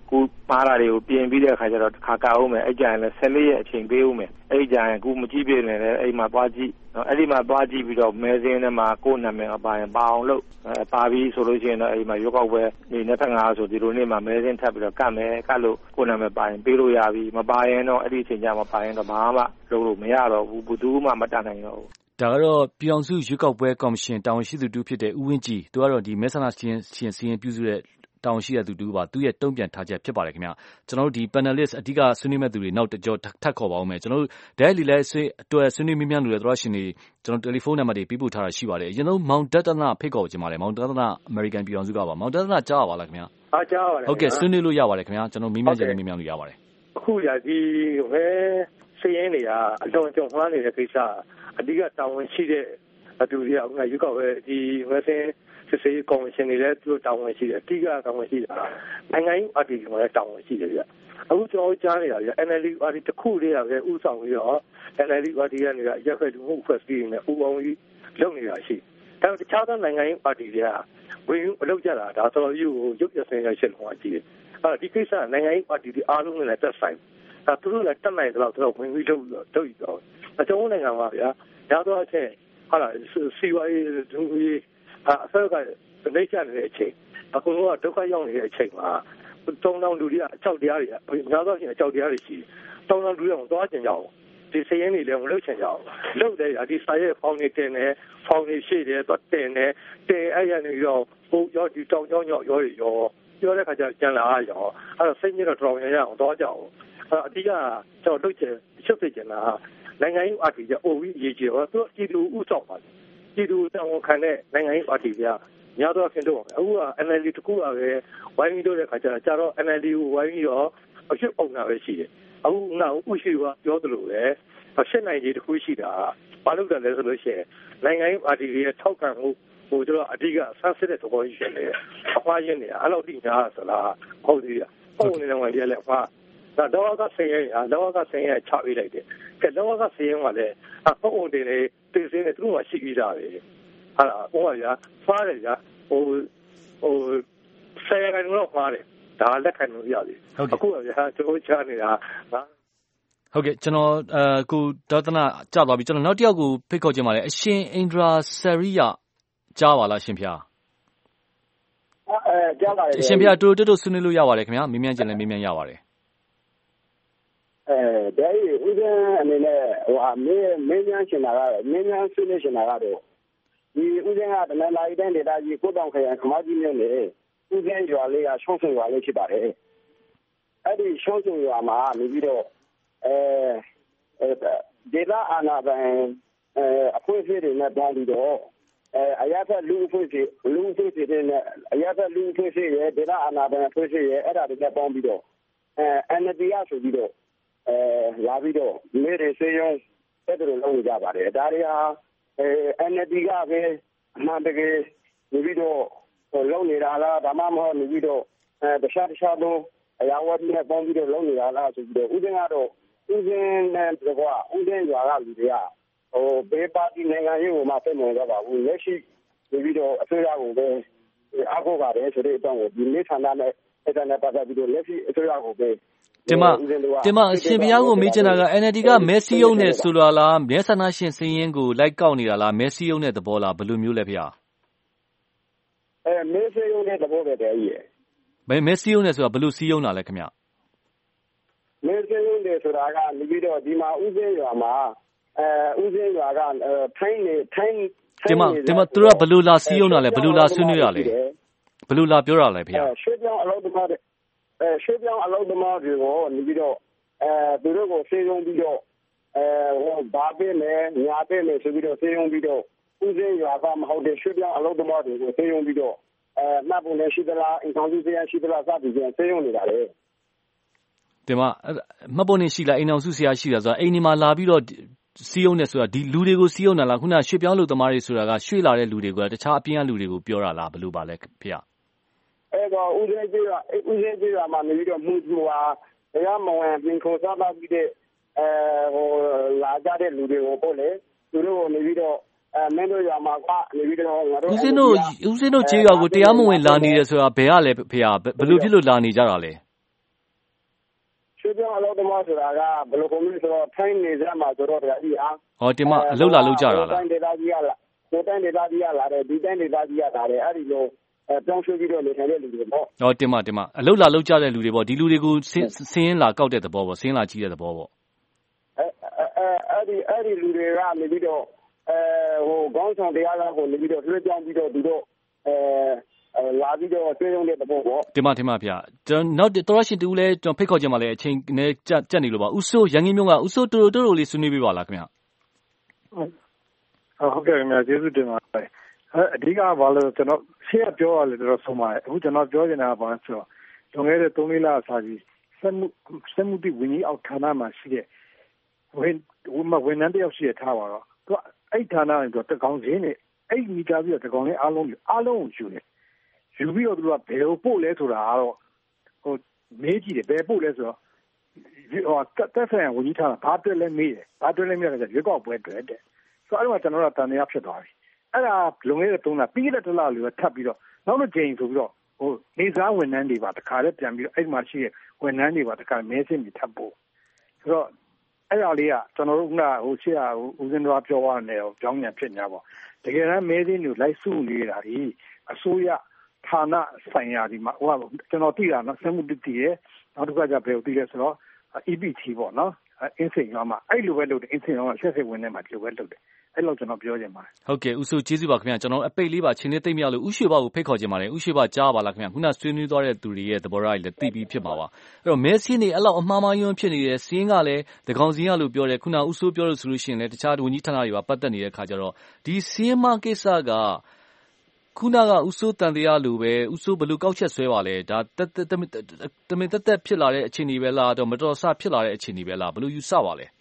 ကူမှားတာတွေကိုပြင်ပြီးတဲ့အခါကျတော့တစ်ခါကောက်အောင်မယ်အဲ့ကြရင်လည်းဆယ်လေးရက်အချိန်ပေးဦးမယ်အဲ့ကြရင်ကူမကြည့်ပြနေတယ်အဲ့မှာသွားကြည့်နော်အဲ့ဒီမှာသွားကြည့်ပြီးတော့မဲစင်းထဲမှာကိုယ်နာမည်အပိုင်းပါအောင်လို့ပါပြီးဆိုလို့ရှိရင်တော့အဲ့မှာရွေးကောက်ပွဲနေနှစ်ဖက်ငါဆိုဒီလိုနေ့မှာမဲစင်းထပ်ပြီးတော့ကတ်မယ်ကတ်လို့ကိုယ်နာမည်ပိုင်းပေးလို့ရပြီမပါရင်တော့အဲ့ဒီအချိန်ကျမှပါရင်တော့ဘာမှလုပ်လို့မရတော့ဘူးဘယ်သူမှမတတ်နိုင်တော့ဘူးဒါကတော့ပြည်အောင်စုရွေးကောက်ပွဲကော်မရှင်တာဝန်ရှိသူတူဖြစ်တဲ့ဦးဝင်းကြည်သူကတော့ဒီမဲဆန္ဒရှင်ရှင်စီရင်ပြုစုတဲ့တောင်းရှိတဲ့သူတူပါသူရဲ့တုံ့ပြန်ထားချက်ဖြစ်ပါတယ်ခင်ဗျကျွန်တော်တို့ဒီ panelist အဓိကဆွေးနွေးမဲ့သူတွေနောက်တကြောထပ်ခေါ်ပါအောင်မယ်ကျွန်တော်တို့ဒဲလီလဲဆွေးအတွက်ဆွေးနွေးမြန်းလို့လည်းသောရှင်တွေကျွန်တော်တယ်လီဖုန်းနံပါတ်တွေပေးပို့ထားတာရှိပါတယ်အရင်ဆုံးမောင်ဒတနာဖိတ်ခေါ်ခြင်းပါတယ်မောင်ဒတနာအမေရိကန်ပြည်အောင်စုကပါမောင်ဒတနာကြားပါလားခင်ဗျအားကြားပါတယ်ဟုတ်ကဲ့ဆွေးနွေးလို့ရပါတယ်ခင်ဗျကျွန်တော်မေးမြန်းခြင်းနဲ့မေးမြန်းလို့ရပါတယ်အခုရဒီဟဲစည်ရင်တွေကအလွန်ကြုံမှားနေတဲ့ကိစ္စအဓိကတာဝန်ရှိတဲ့အတူတွေကအခုရွေးကောက်ပွဲဒီဝက်ဆင်းစစ်စေးကော်မရှင်တွေလည်းသူတို့တာဝန်ရှိတယ်အဓိကတာဝန်ရှိတာနိုင်ငံရေးပါတီတွေလည်းတာဝန်ရှိတယ်ဗျအခုကျွန်တော်ကြားနေတာဗျ N L D ပါတီတစ်ခုလေးရပဲဥဆောင်ပြီးတော့ N L D ပါတီကနေကရက်ဖက်လူမှုဖွဲ့စည်းနေဥအောင်ကြီးလုပ်နေတာရှိဒါတခြားသောနိုင်ငံရေးပါတီတွေကဝင်အလုပ်ကြတာဒါတော်တော်ကြီးကိုရုပ်ရစင်ရရှင်းလို့ရှိတယ်အဲဒီကိစ္စနိုင်ငံရေးပါတီတွေအားလုံးနဲ့တက်ဆိုင်ဒါသူတို့လည်းတက်နိုင်တယ်လို့သူတို့ဝင်ပြီးလုပ်လုပ်ရတော့အကျုံးနိုင်ငံပါဗျာရတော့အချက်ဟာစီဝိုင်းဒုကြီးအဆက်ကနေချနေတဲ့အချိန်အခုတော့ဒုက္ခရောက်နေတဲ့အချိန်မှာတုံတောင်လူတွေအကြောက်တရားတွေများသောအားဖြင့်အကြောက်တရားတွေရှိတယ်တုံတောင်လူတွေကသွားကျင်ကြအောင်ဒီစရင်တွေလည်းမလုပ်ချင်ကြအောင်လုပ်တယ်ဒီစာရဲ့ဖောင်နေတင်တယ်ဖောင်နေရှိတယ်တော့တင်တယ်တင်အဲ့ရနေရောဟိုရောဒီတောင်ကြောင်းရောရောရောပြောတဲ့ခါကျကျန်လာရောအဲ့တော့စိတ်ညစ်တော့တော်ရရအောင်သွားကြအောင်အဲ့အဓိကကျွန်တော်လုပ်ချင်ရှုပ်သိချင်တာနိုင်ငံရေးပါတီကအိုပြီးရေးကြည့်တော့သူကြည်သူဥဆောင်ပါကြည်သူတောင်းခံတဲ့နိုင်ငံရေးပါတီကများတော့ဖြစ်တော့အခုက N L D တကူကပဲဝိုင်းပြီးတော့တဲ့ခါကျတော့ကျတော့ N L D ကိုဝိုင်းပြီးတော့အဖြစ်ပုံတာပဲရှိတယ်အခုနောက်ဥရှိကပြောသလိုပဲရှင်းနိုင်ကြီးတခုရှိတာဘာလို့လဲဆိုလို့ရှိရင်နိုင်ငံရေးပါတီရဲ့ထောက်ခံမှုဟိုကျတော့အဓိကဆန်းစစ်တဲ့သဘောရှိတယ်အမှားရင်းနေအဲ့လိုတိညာဆိုလားဟုတ်သေးတယ်ပုံနေတယ်ဝင်ပြလဲအမှားဒါတော့ကဆင်းရဲတော့ကဆင်းရဲချပေးလိုက်တယ်ကဲတော့ကဆင်းရဲကလည်းအပုံတင်နေတင်စင်းနေသူတို့မှရှိပြီးသားပဲဟာဟိုကရဖားတယ်ကြာဟိုဟိုဆယ်ကန်တော့ဖားတယ်ဒါလက်ခံလို့ရတယ်အခုကကြာကျွန်တော်ချားနေတာဟာဟုတ်ကဲ့ကျွန်တော်အဲကိုဒေါသနာကြာသွားပြီကျွန်တော်နောက်တစ်ယောက်ကိုဖိတ်ခေါ်ခြင်းပါတယ်အရှင်အင်ဒရာဆရီယာကြားပါလားရှင်ဖျားအဲကြားပါတယ်အရှင်ဖျားတူတူတူဆွေးနွေးလို့ရပါတယ်ခင်ဗျာမေးမြန်းခြင်းလည်းမေးမြန်းရပါတယ်အဲဒီဥဒန်းအနေနဲ့ဟိုဟာမင်းမင်းများရှင်တာကတော့မင်းများဆွေးနွေးရှင်တာကတော့ဒီဥဒန်းကတနင်္လာရီတိုင်းဒေသကြီးကိုတောင်ခရိုင်ခမားကြီးမြို့နယ်ဥဒန်းရွာလေးကရှောင်းဆုံရွာလေးဖြစ်ပါတယ်အဲဒီရှောင်းဆုံရွာမှာနေပြီးတော့အဲဒေသအာဏာပိုင်အဲအဖွဲ့အစည်းတွေနဲ့တွားပြီးတော့အဲအရဖက်လူအဖွဲ့အစည်းလူအဖွဲ့အစည်းတွေနဲ့အရဖက်လူအဖွဲ့အစည်းရဲ့ဒေသအာဏာပိုင်အဖွဲ့အစည်းရဲ့အဲ့ဒါတွေနဲ့ပေါင်းပြီးတော့အဲ N L D ရဆိုပြီးတော့အဲလာပြီးတော့နေရစေရုံတက်တယ်လို့လုပ်ကြပါတယ်ဒါတွေဟာအဲ N L D ကပဲအမှန်တကယ်နေပြီးတော့လုပ်နေတာလားဒါမှမဟုတ်နေပြီးတော့အဲတခြားတခြားသောအရာဝတ္ထုနဲ့ပေါင်းပြီးတော့လုပ်နေတာလားဆိုပြီးတော့ဥဒင်းကတော့ဥဒင်းနဲ့တကွာဥဒင်းရွာကလူတွေကဟိုဘေးပါတီနိုင်ငံရေးကိုမှသိနေကြပါဘူးလက်ရှိနေပြီးတော့အစိုးရကိုပဲအားကိုးပါတယ်ဆိုတဲ့အကြောင်းကိုဒီနေ့ဌာနနဲ့အဲ့ဒါနဲ့ပတ်သက်ပြီးတော့လက်ရှိအစိုးရကိုပဲတင်မတင်မအရှင်ဘုရားကိုမေးချင်တာက N L D ကမဲဆီယုံနဲ့ဆိုလာလားမဲဆန္ဒရှင်စည်ရင်ကိုလိုက်ကောက်နေတာလားမဲဆီယုံနဲ့သဘောလားဘယ်လိုမျိုးလဲဗျာအဲမဲဆီယုံနဲ့သဘောပဲတဲ့ကြီးမဲမဲဆီယုံနဲ့ဆိုတာဘယ်လိုစီးယုံတာလဲခင်ဗျမဲဆီယုံနဲ့ဆိုတာကနေပြီးတော့ဒီမှာဥစင်းရွာမှာအဲဥစင်းရွာကထိုင်းနေထိုင်းတင်မတင်မသူကဘယ်လိုလာစီးယုံတာလဲဘယ်လိုလာဆွေးနွေးတာလဲဘယ်လိုလာပြောတာလဲဗျာရွှေပြောင်းအလုပ်သမားအဲရွှေပြောင်းအလုပ်သမားတွေကိုနေပြီးတော့အဲသူတို့ကိုစေယုံပြီးတော့အဲဟိုဘာပေးမယ်ညာပေးမယ်ဆိုပြီးတော့စေယုံပြီးတော့ဥစဉ်ရွာကမဟုတ်တဲ့ရွှေပြောင်းအလုပ်သမားတွေကိုစေယုံပြီးတော့အဲမှတ်ပုံနဲ့ရှိသလားအင်ကောင်စုစရာရှိသလားစသည်ဖြင့်စေယုံနေတာလေဒီမှာမှတ်ပုံနဲ့ရှိလားအင်အောင်စုစရာရှိလားဆိုတာအိမ်ဒီမှာလာပြီးတော့စီးယုံနေဆိုတာဒီလူတွေကိုစီးယုံတာလားခုနရွှေပြောင်းလုပ်သမားတွေဆိုတာကရွှေ့လာတဲ့လူတွေကတခြားအပြင်ကလူတွေကိုပြောတာလားဘယ်လိုပါလဲဖေ။အဲ့တော့ဥစဉ်ကြီးကဥစဉ်ကြီးကမှနေပြီးတော့မှုသူဟာတရားမဝင်ပြင်ခေါ်စားပါပြီးတဲ့အဲဟိုလာကြတဲ့လူတွေကိုပို့လေသူတို့ကနေပြီးတော့အဲမင်းတို့ရွာမှာကနေပြီးတော့ငါတို့ဦးစင်းတို့ဦးစင်းတို့ခြေရွာကိုတရားမဝင်လာနေတယ်ဆိုတာဘယ်ကလဲဖေ။ဘယ်လိုဖြစ်လို့လာနေကြတာလဲရွှေပြောင်းအလုပ်သမားဆိုတာကဘယ်လိုကုန်လို့ဆိုတော့ထိုင်းနေစမှာဆိုတော့တရားကြီးဟာဟောတင်မအလုပ်လာလုပ်ကြတာလားတိုင်းဒေသကြီးကလာကိုတိုင်းဒေသကြီးကလာတယ်ဒီတိုင်းဒေသကြီးကလာတယ်အဲ့ဒီလိုအဲပြောင်းရွှေ့ပြီးတော့နေထိုင်တဲ့လူတွေပေါ့ဟောတင်မတင်မအလုပ်လာလုပ်ကြတဲ့လူတွေပေါ့ဒီလူတွေကိုစင်းရင်းလာကောက်တဲ့သဘောပေါ့စင်းလာကြည့်တဲ့သဘောပေါ့အဲအဲအဲ့ဒီအဲ့ဒီလူတွေကနေပြီးတော့အဲဟိုခေါင်းဆောင်တရားကကိုနေပြီးတော့လွှဲပြောင်းပြီးတော့သူတို့အဲလာပြီးတော့ဆွေးနွေးတဲ့သဘောပေါ့တင်မတင်မဗျာကျွန်တော်နောက်တော်ရရှင်တူလည်းကျွန်တော်ဖိတ်ခေါ်ကြမှာလည်းအချိန်နဲ့ကြက်ကြက်နေလို့ပါဥဆိုးရန်ကင်းမျိုးကဥဆိုးတူတူတူလေးဆွေးနွေးပေးပါလားခင်ဗျဟုတ်ကဲ့ခင်ဗျာကျေးဇူးတင်ပါတယ်အဓိကဘာလို့ကျွန်တော်ရှေ့ကပြောရလေတော့ဆုံးပါတယ်အခုကျွန်တော်ပြောနေတာကဘာလဲဆိုတော့လွန်ခဲ့တဲ့သုံးလအစာကြီးစက်မှုစက်မှုတိဝင်းကြီးအောက်ဌာနမှာရှိတဲ့ဝင်ဝန်ထမ်းတယောက်ရှိရထားပါတော့သူအဲ့ဌာနကတော့တကောင်စင်းနဲ့အဲ့မိသားစုတကောင်လေးအားလုံးအားလုံးကိုယူတယ်ယူပြီးတော့သူကဘယ်ကိုပို့လဲဆိုတာကတော့ဟိုမေးကြည့်တယ်ဘယ်ပို့လဲဆိုတော့ဟိုတက်ဆိုင်ဝန်ကြီးဌာနဘာတွေ့လဲမေးတယ်ဘာတွေ့လဲမေးတယ်ရွေးကောက်ပွဲတွေ့တယ်ဆိုတော့အဲ့မှာကျွန်တော်တို့တန်တရားဖြစ်သွားပြီအဲ့ဒါလုံခဲ့တဲ့သုံးလပြီးတဲ့တစ်လလေးပဲထပ်ပြီးတော့နောက်တစ်ချိန်ဆိုပြီးတော့ဟိုနေစားဝန်ထမ်းတွေပါတခါတည်းပြန်ပြီးတော့အဲ့မှာရှိတဲ့ဝန်ထမ်းတွေပါတခါမဲစင်းပြီးထပ်ပို့ဆိုတော့အဲ့ဒါလေးကကျွန်တော်တို့ကဟိုရှေ့ကဦးစင်းတော်ပြောရနေတော့ကြောင်းညာဖြစ်ညာပေါ့တကယ်တမ်းမဲစင်းတွေလိုက်စုနေတာဒီအစိုးရဌာနဆိုင်ရာဒီမှာဟိုကျွန်တော်သိတာနော်စက်မှုတည်ရဲ့နောက်တစ်ခါကျဘယ်လိုသိလဲဆိုတော့ E P T ပေါ့နော်အင်းစိန်ရောမှာအဲ့လိုပဲလုပ်တယ်အင်းစိန်ရောမှာဆက်ဆက်ဝင်နေမှာဒီလိုပဲလုပ်တယ်အဲ့လိုကျွန်တော်ပြောချင်ပါတယ်ဟုတ်ကဲ့ဦးစိုးကျေးဇူးပါခင်ဗျာကျွန်တော်အပိတ်လေးပါချင်းလေးသိမ့်မရလို့ဦးရွှေဘကိုဖိတ်ခေါ်ချင်ပါတယ်ဦးရွှေဘကြားပါလားခင်ဗျာခုနဆွေးနွေးသွားတဲ့သူတွေရဲ့သဘောထားတွေလည်းသိပြီးဖြစ်မှာပါအဲ့တော့မဲစင်းတွေအဲ့လောက်အမှားမှားယွန်းဖြစ်နေတယ်စင်းကလည်းတကောင်စင်းရလို့ပြောတယ်ခုနဦးစိုးပြောလို့ဆိုလို့ရှိရင်လည်းတခြားဝန်ကြီးဌာနတွေပါပတ်သက်နေတဲ့ခါကျတော့ဒီစင်းမကိစ္စကခုနကဦးစိုးတန်တရားလိုပဲဦးစိုးဘလူကောက်ချက်ဆွဲပါလဲဒါတတမင်တက်တက်ဖြစ်လာတဲ့အခြေအနေပဲလားတော့မတော်ဆဖြစ်လာတဲ့အခြေအနေပဲလားဘယ်လိုယူဆပါလဲ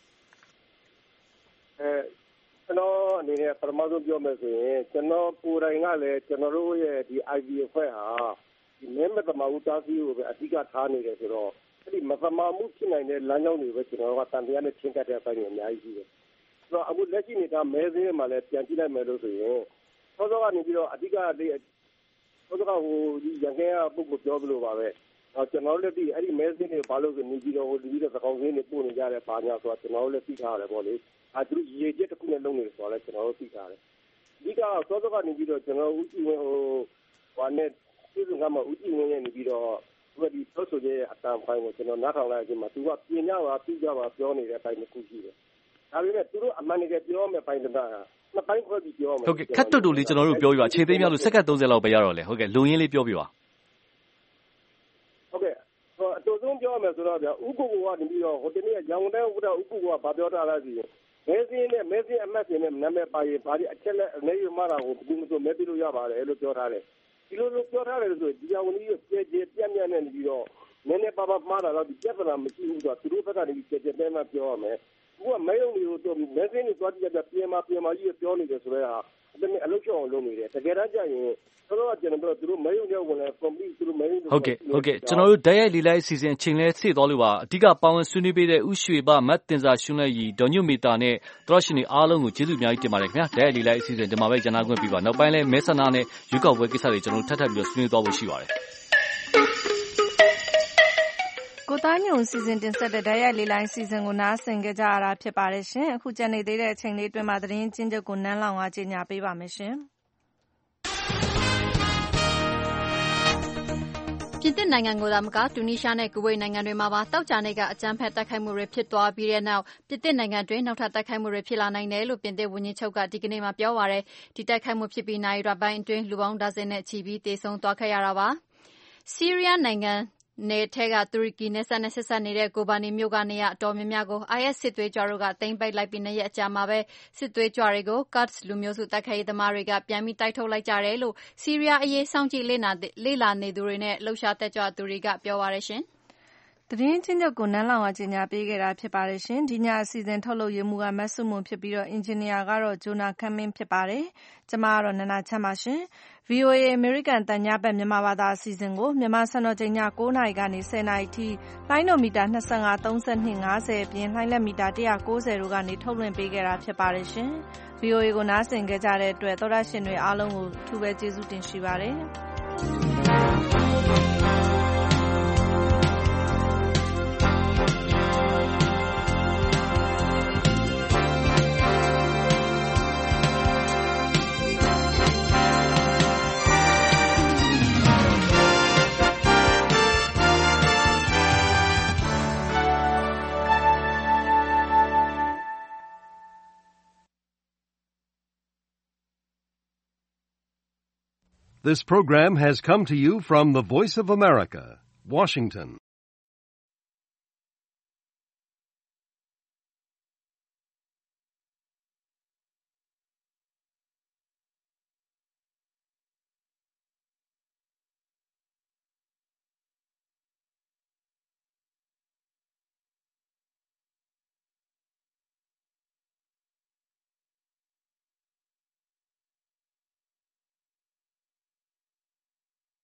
အဲကျွန်တော်အနေနဲ့ပထမဆုံးပြောမယ်ဆိုရင်ကျွန်တော်ကိုယ်တိုင်ကလည်းကျွန်တော်တို့ရဲ့ဒီ I V အဖွဲ့ဟာဒီမဲမသမမှုတားဆီးကိုပဲအဓိကထားနေတယ်ဆိုတော့အဲ့ဒီမသမမှုဖြစ်နိုင်တဲ့လမ်းကြောင်းတွေပဲကျွန်တော်ကတန်တရားနဲ့ချင်းကပ်တဲ့အပိုင်းတွေအများကြီးရှိတယ်ဆိုတော့အခုလက်ရှိနေတာမဲစင်းမှာလည်းပြန်ကြည့်လိုက်မယ်လို့ဆိုရင်သောသောကနေပြီးတော့အဓိကလေးသောသောကဟိုဒီရန်ကဲကပုဂ္ဂိုလ်ပြောသလိုပါပဲအော်ကျွန်တော်လည်းဒီအဲ့ဒီမဲစင်းတွေဘာလို့ဆိုနေပြီးတော့ဟိုဒီပြီးတော့သကောင်စင်းတွေပို့နေကြတယ်ဘာညာဆိုတော့ကျွန်တော်လည်းသိထားရတယ်ပေါ့လေအဲသူရေကျက်တစ်ခုနဲ့လုံးနေဆိုတော့လည်းကျွန်တော်တို့သိထားတယ်အဓိကသောသောကနေပြီးတော့ကျွန်တော်ဦးကြည့်ဝင်ဟိုဘာနဲ့ပြည်သူကမှဦးကြည့်ဝင်နေပြီးတော့သူကဒီသောဆိုရဲ့အတန်ပိုင်းကိုကျွန်တော်နားထောင်လိုက်ခြင်းမှာသူကပြင်ကြပါပြီးကြပါပြောနေတဲ့အပိုင်းတစ်ခုရှိတယ်ဒါပေမဲ့သူတို့အမှန်တကယ်ပြောမယ့်ပိုင်းတစ်ခါနှစ်ပိုင်းခွဲပြီးပြောမယ်ဟုတ်ကဲ့ခက်တွတ်တူလေးကျွန်တော်တို့ပြောပြပါခြေသိမ်းများလို့စက္ကန့်သုံးဆယ်လောက်ပဲရတော့လေဟုတ်ကဲ့လုံရင်းလေးပြောပြပါဟုတ်ကဲ့ဟိုအတူဆုံးပြောမယ်ဆိုတော့ဗျာဥက္ကုကနေပြီးတော့ဟိုတနေ့ရောင်တဲ့ဥက္ကုဥက္ကုကဘာပြောထားလဲဆိုရင်မဲစင်းနဲ့မဲစင်းအမတ်စင်းနဲ့နာမည်ပါရင်ဘာဒီအချက်လက်အနေရမှာတော့ဘူးမဆိုမဲပြီးလို့ရပါတယ်လို့ပြောထားတယ်ဒီလိုလိုပြောထားတယ်ဆိုဒီအောင်ကြီးကြဲကြဲပြက်ပြက်နဲ့နေပြီးတော့နည်းနည်းပါပါမှားတာတော့ဒီပြဿနာမရှိဘူးဆိုတော့သူတို့ဘက်ကနေကြဲကြဲတဲမှပြောရမယ်သူကမဲယုံတွေကိုတော့မဲစင်းတွေသွားကြည့်ကြပြင်မာပြင်မာကြီးပြောနေတယ်ဆိုတော့အတမင်အလုပ်ချောင်းလုပ်နေတယ်တကယ်တမ်းကျရင်ဆိုတော့ကျွန်တော်တို့သူတို့မဲယုံတွေဝင်လဲ complete သူတို့မဲယုံတွေဟုတ်ကဲ့ဟုတ်ကဲ့ကျွန်တော်တို့ဓာတ်ရိုက်လီလိုက်အစီအစဉ်အချိန်လဲစေ့သွားလို့ပါအဓိကပါဝင်ဆွေးနွေးပေးတဲ့ဥရွှေဘမတ်တင်စာရှုံးလက်ရီဒေါ်ညွတ်မီတာနဲ့သရရှင်တွေအားလုံးကိုကျေးဇူးအများကြီးတင်ပါတယ်ခင်ဗျာဓာတ်ရိုက်လီလိုက်အစီအစဉ်ဒီမှာပဲကျန်နာခွင့်ပြပါနောက်ပိုင်းလဲမဲဆန္ဒနဲ့ရွေးကောက်ပွဲကိစ္စတွေကျွန်တော်တို့ထပ်ထပ်ပြီးတော့ဆွေးနွေးသွားဖို့ရှိပါတယ်ကိုသားညုံစီစဉ်တင်ဆက်တဲ့ဓာတ်ရိုက်လေးလိုင်းစီစဉ်ကိုနားဆင်ကြကြရတာဖြစ်ပါတယ်ရှင်အခုကျန်နေသေးတဲ့အချိန်လေးအတွင်းမှာသတင်းချင်းချုပ်ကိုနန်းလောင်ကကြေညာပေးပါမယ်ရှင်ပြင်သစ်နိုင်ငံကိုသာမကတူနီးရှားနဲ့ကူဝိတ်နိုင်ငံတွေမှာပါတောက်ကြနေ့ကအကြမ်းဖက်တိုက်ခိုက်မှုတွေဖြစ်သွားပြီးတဲ့နောက်ပြင်သစ်နိုင်ငံတွင်းနောက်ထပ်တိုက်ခိုက်မှုတွေဖြစ်လာနိုင်တယ်လို့ပြင်သစ်ဝန်ကြီးချုပ်ကဒီကနေ့မှပြောပါရယ်ဒီတိုက်ခိုက်မှုဖြစ်ပြီးနိုင်ရာပိုင်းအတွင်းလူပေါင်းဒါဇင်နဲ့ချီပြီးတေဆုံးသွားခဲ့ရတာပါဆီးရီးယားနိုင်ငံနယ်ထဲကတူရကီနယ်စပ်နဲ့ဆက်စပ်နေတဲ့ကိုဘာနီမြို့ကနေရအတော်များများကို I S စစ်သွေးကြွတို့ကသိမ်းပိုက်လိုက်ပြီးနှစ်ရက်အကြာမှာပဲစစ်သွေးကြွတွေကို Kurds လူမျိုးစုတိုက်ခိုက်ရေးသမားတွေကပြန်ပြီးတိုက်ထုတ်လိုက်ကြတယ်လို့ဆီးရီးယားအရေးစောင့်ကြည့်လေ့လာလေ့လာနေသူတွေနဲ့လှုပ်ရှားတက်ကြွသူတွေကပြောပါရရှင်သတင်းချင်းချုပ်ကိုနန်းလောင်ကကြေညာပေးခဲ့တာဖြစ်ပါတယ်ရှင်ဒီညအစီအစဉ်ထုတ်လုပ်ရမှုကမတ်ဆုမွန်ဖြစ်ပြီးတော့အင်ဂျင်နီယာကတော့ဂျိုနာခမ်းမင်းဖြစ်ပါတယ်ကျမကတော့နန္ဒချမ်းပါရှင် V O A American တန်ညဘက်မြန်မာဘာသာအစီအစဉ်ကိုမြန်မာစံတော်ချိန်ည၉နာရီကနေ၁၀နာရီထိလိုင်းဒိုမီတာ၂၅ ၃၂ ၅၀အပြင်လိုင်းလက်မီတာ၁၉၀တို့ကနေထုတ်လွှင့်ပေးခဲ့တာဖြစ်ပါတယ်ရှင် V O A ကိုနားဆင်ကြတဲ့အတွက်သောတရှင်တွေအားလုံးကိုအထူးပဲကျေးဇူးတင်ရှိပါတယ်။ This program has come to you from the Voice of America, Washington.